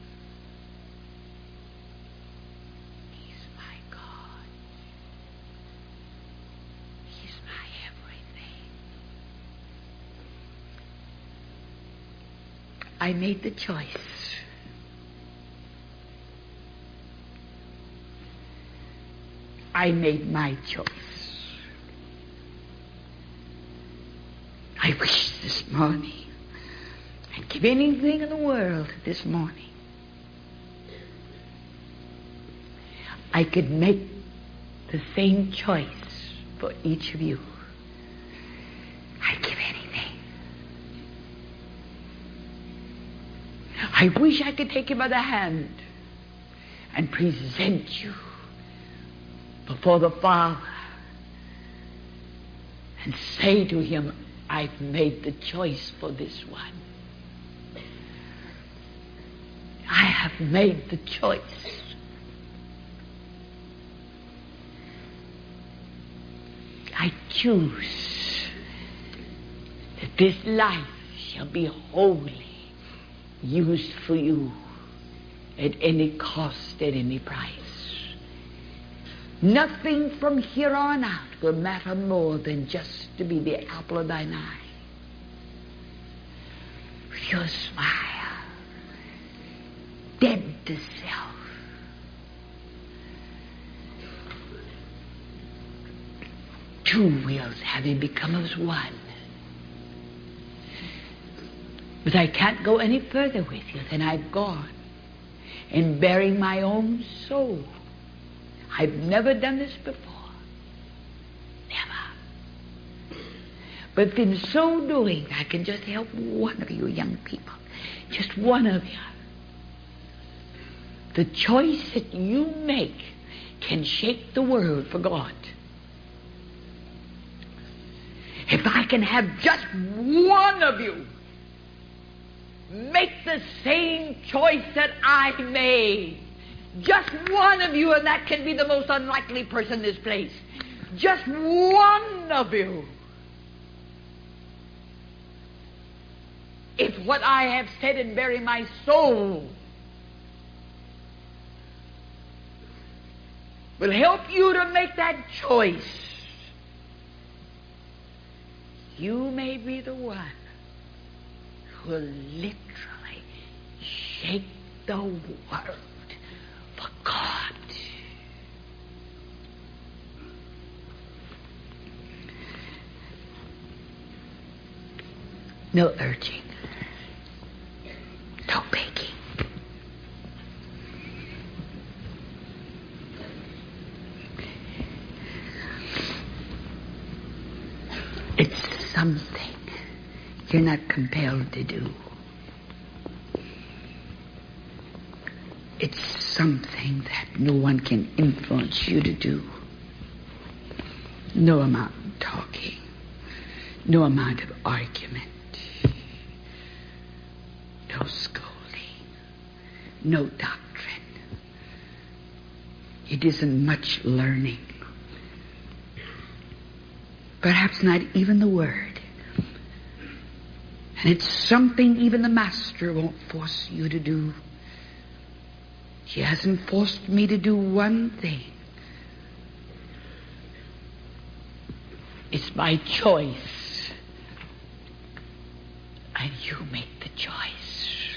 He's my God. He's my everything. I made the choice. I made my choice. I wish this morning, I'd give anything in the world this morning, I could make the same choice for each of you. I'd give anything. I wish I could take you by the hand and present you before the Father and say to him, I've made the choice for this one. I have made the choice. I choose that this life shall be wholly used for you at any cost, at any price. Nothing from here on out will matter more than just to be the apple of thine eye. With your smile, dead to self. Two wills having become as one. But I can't go any further with you than I've gone in bearing my own soul. I've never done this before. Never. But in so doing, I can just help one of you young people. Just one of you. The choice that you make can shake the world for God. If I can have just one of you make the same choice that I made, just one of you, and that can be the most unlikely person in this place, just one of you, if what I have said and bury my soul will help you to make that choice, you may be the one who will literally shake the world for God. No urging. No begging. It's something you're not compelled to do. It's something that no one can influence you to do. No amount of talking, no amount of argument, no scolding, no doctrine. It isn't much learning. Perhaps not even the word. And it's something even the Master won't force you to do. She hasn't forced me to do one thing. It's my choice. And you make the choice.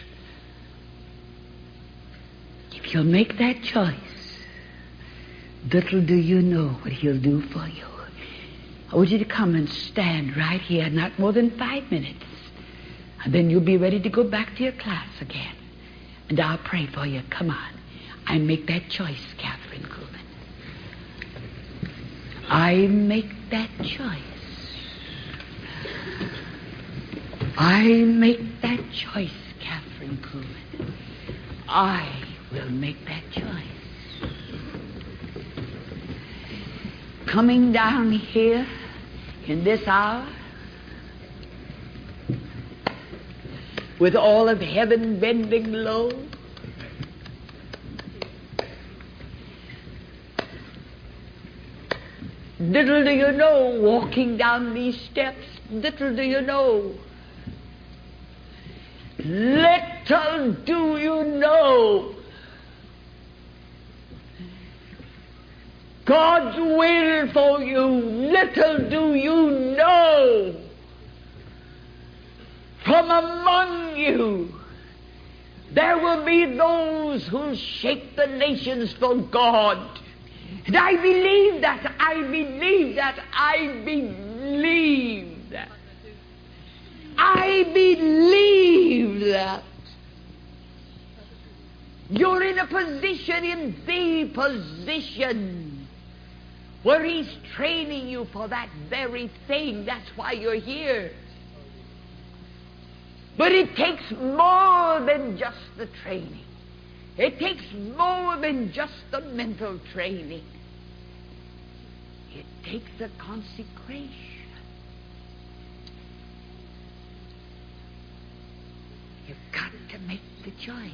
If you'll make that choice, little do you know what he'll do for you. I want you to come and stand right here, not more than five minutes. And then you'll be ready to go back to your class again. And I'll pray for you. Come on. I make that choice, Catherine Kuhlman. I make that choice. I make that choice, Catherine Kuhlman. I will make that choice. Coming down here in this hour with all of heaven bending low, little do you know, walking down these steps, little do you know, little do you know, God's will for you, little do you know, from among you there will be those who shake the nations for God And I believe that, I believe that, I believe that. I believe that. You're in a position, in the position, where He's training you for that very thing. That's why you're here. But it takes more than just the training. It takes more than just the mental training. It takes a consecration. You've got to make the choice.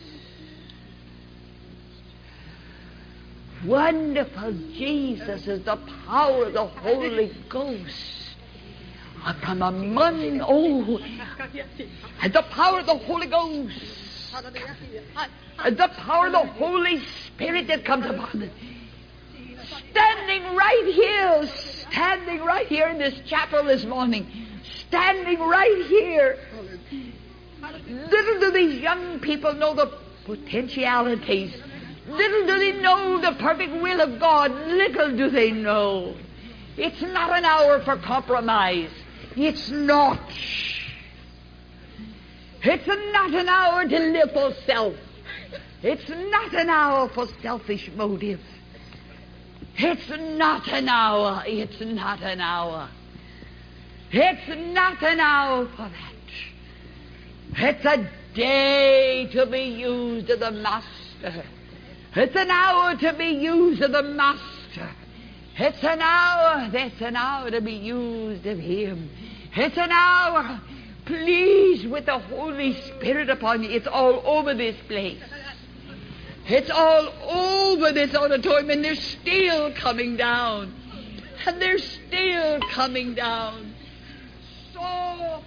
Wonderful Jesus is the power of the Holy Ghost. From among, oh, and the power of the Holy Ghost. And the power of the Holy Spirit that comes upon it. Standing right here, standing right here in this chapel this morning, standing right here. Little do these young people know the potentialities. Little do they know the perfect will of God. Little do they know. It's not an hour for compromise. It's not. It's not an hour to live for self. It's not an hour for selfish motive. It's not an hour. It's not an hour. It's not an hour for that. It's a day to be used of the Master. It's an hour to be used of the Master. It's an hour, that's an hour to be used of Him. It's an hour, pleased with the Holy Spirit upon you. It's all over this place. It's all over this auditorium, and they're still coming down. And they're still coming down. So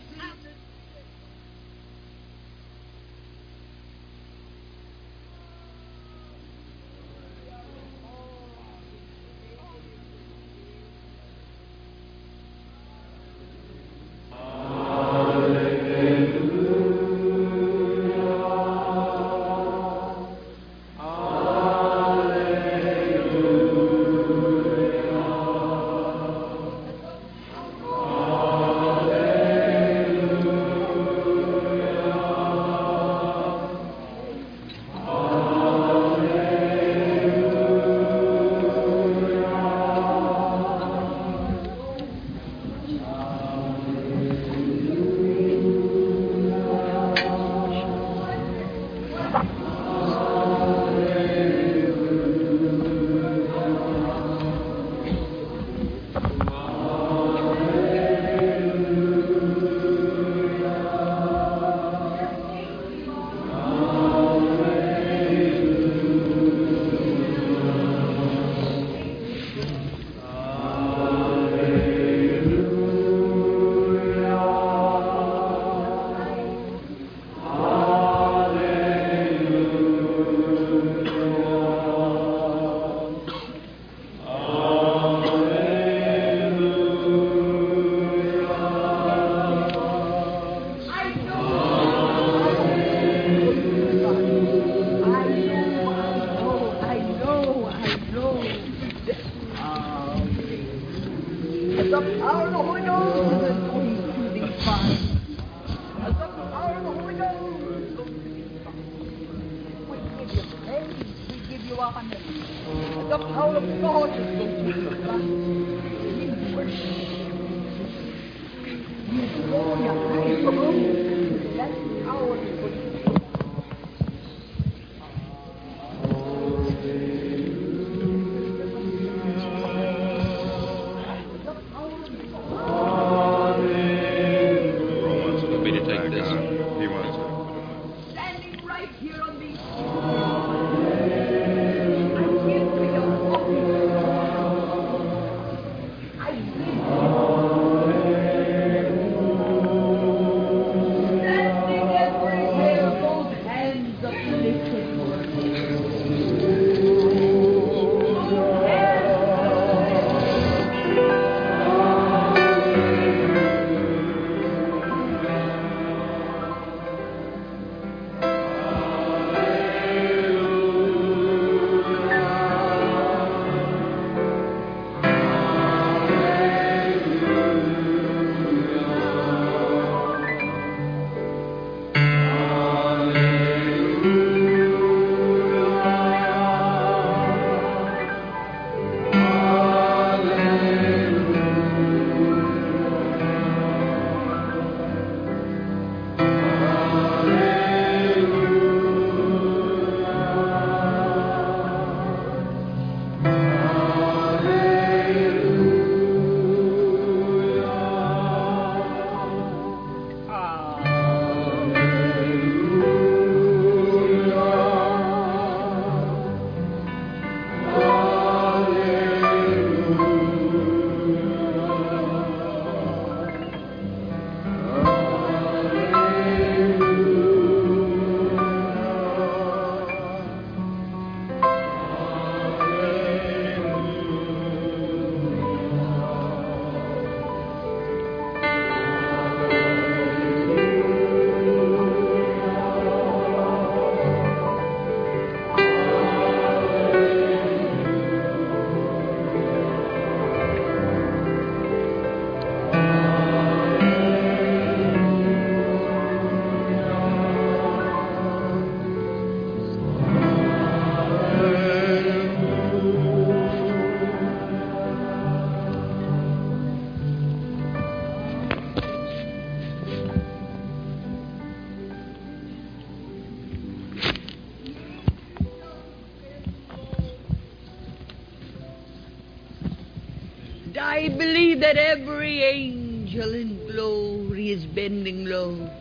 I believe that every angel in glory is bending low.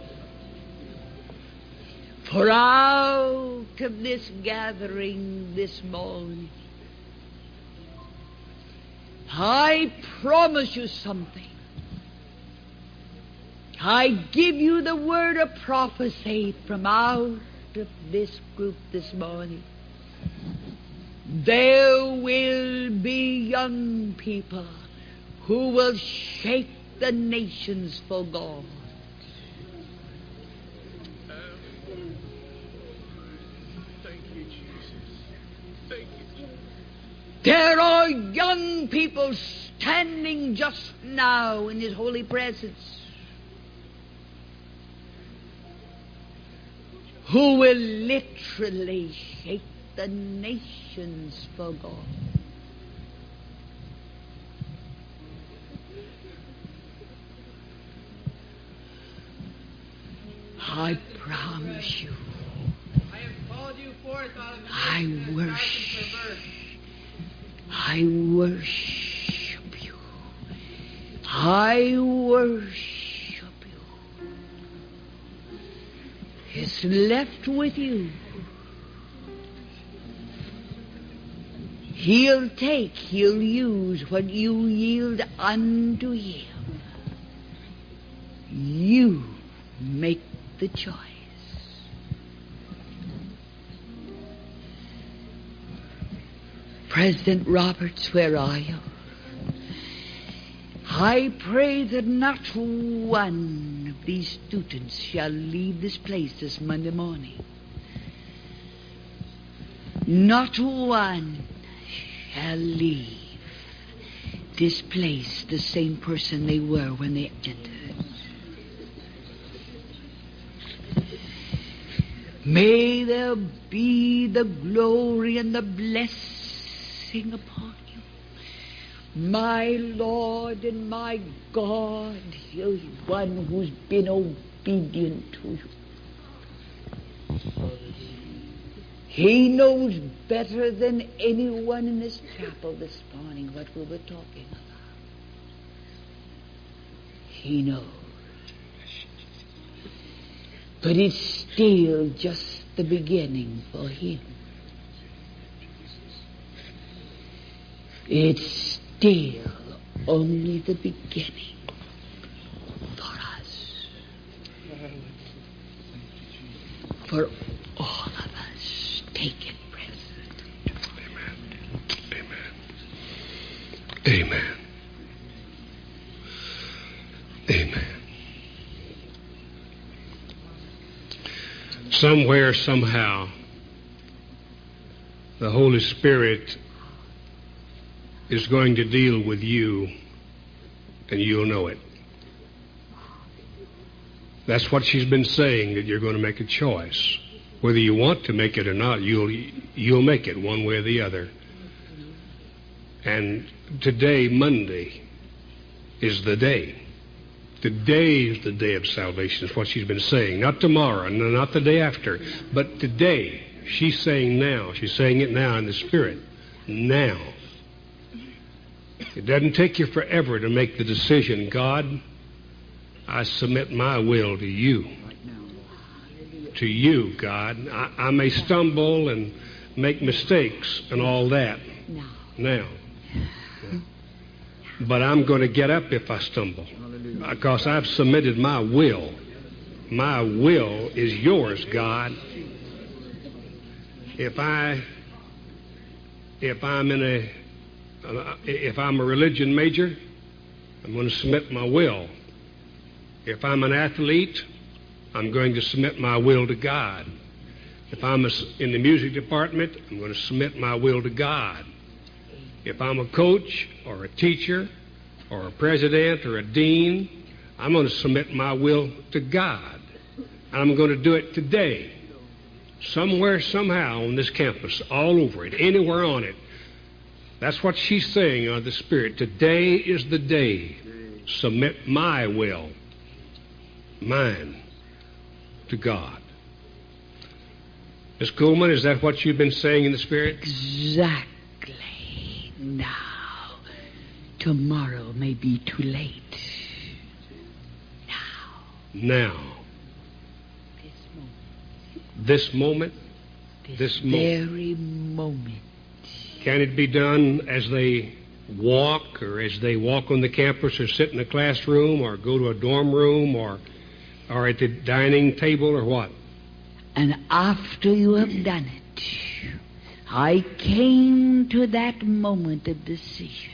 For out of this gathering this morning, I promise you something. I give you the word of prophecy from out of this group this morning. There will be young people who will shake the nations for God. Thank you, Jesus. Thank you. There are young people standing just now in His holy presence who will literally shake the nations for God. I promise you, I have called you forth out of the I nation of worship, perverse. I worship you. I worship you. It's left with you. He'll take, He'll use what you yield unto Him. You make the choice. President Roberts, where are you? I pray that not one of these students shall leave this place this Monday morning. Not one shall leave this place the same person they were when they entered. May there be the glory and the blessing upon you. My Lord and my God, you're one who's been obedient to you. He knows better than anyone in this chapel this morning what we were talking about. He knows. But it's still just the beginning for Him. It's still only the beginning for us. For all of us. Take it, President. Amen. Amen. Amen. Amen. Somewhere, somehow, the Holy Spirit is going to deal with you, and you'll know it. That's what she's been saying, that you're going to make a choice. Whether you want to make it or not, you'll you'll make it one way or the other. And today, Monday, is the day. Today is the day of salvation, is what she's been saying. Not tomorrow, and not the day after, but today. She's saying now. She's saying it now in the Spirit. Now. It doesn't take you forever to make the decision. God, I submit my will to you. To you, God. I, I may stumble and make mistakes and all that. Now. But I'm going to get up if I stumble. Because I've submitted my will. My will is yours, God. If I, if I'm in a, if I'm a religion major, I'm going to submit my will. If I'm an athlete, I'm going to submit my will to God. If I'm a, in the music department, I'm going to submit my will to God. If I'm a coach or a teacher or a president or a dean, I'm going to submit my will to God. I'm going to do it today. Somewhere, somehow on this campus, all over it, anywhere on it. That's what she's saying on the Spirit. Today is the day. Submit my will, mine, to God. Miss Kuhlman, is that what you've been saying in the Spirit? Exactly. Now, tomorrow may be too late. Now. Now. This moment. This moment. This, This moment. very moment. Can it be done as they walk, or as they walk on the campus, or sit in a classroom, or go to a dorm room, or, or at the dining table, or what? And after you have done it, I came to that moment of decision.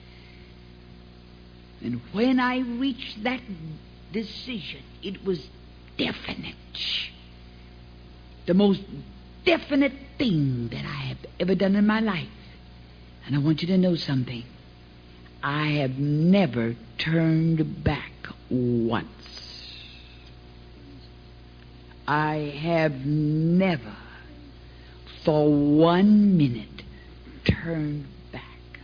And when I reached that decision, it was definite. The most definite thing that I have ever done in my life. And I want you to know something. I have never turned back once. I have never, for one minute, turned back.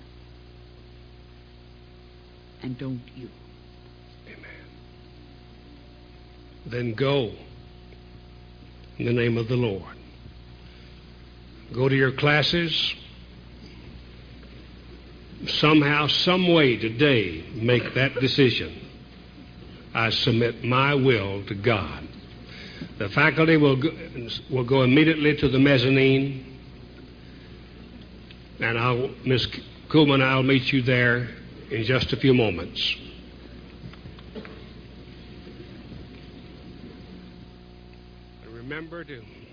And don't you? Amen. Then go in the name of the Lord. Go to your classes. Somehow, some way today, make that decision. I submit my will to God. The faculty will go, will go immediately to the mezzanine, and I'll, Miss Kuhlman, I'll meet you there in just a few moments. And remember to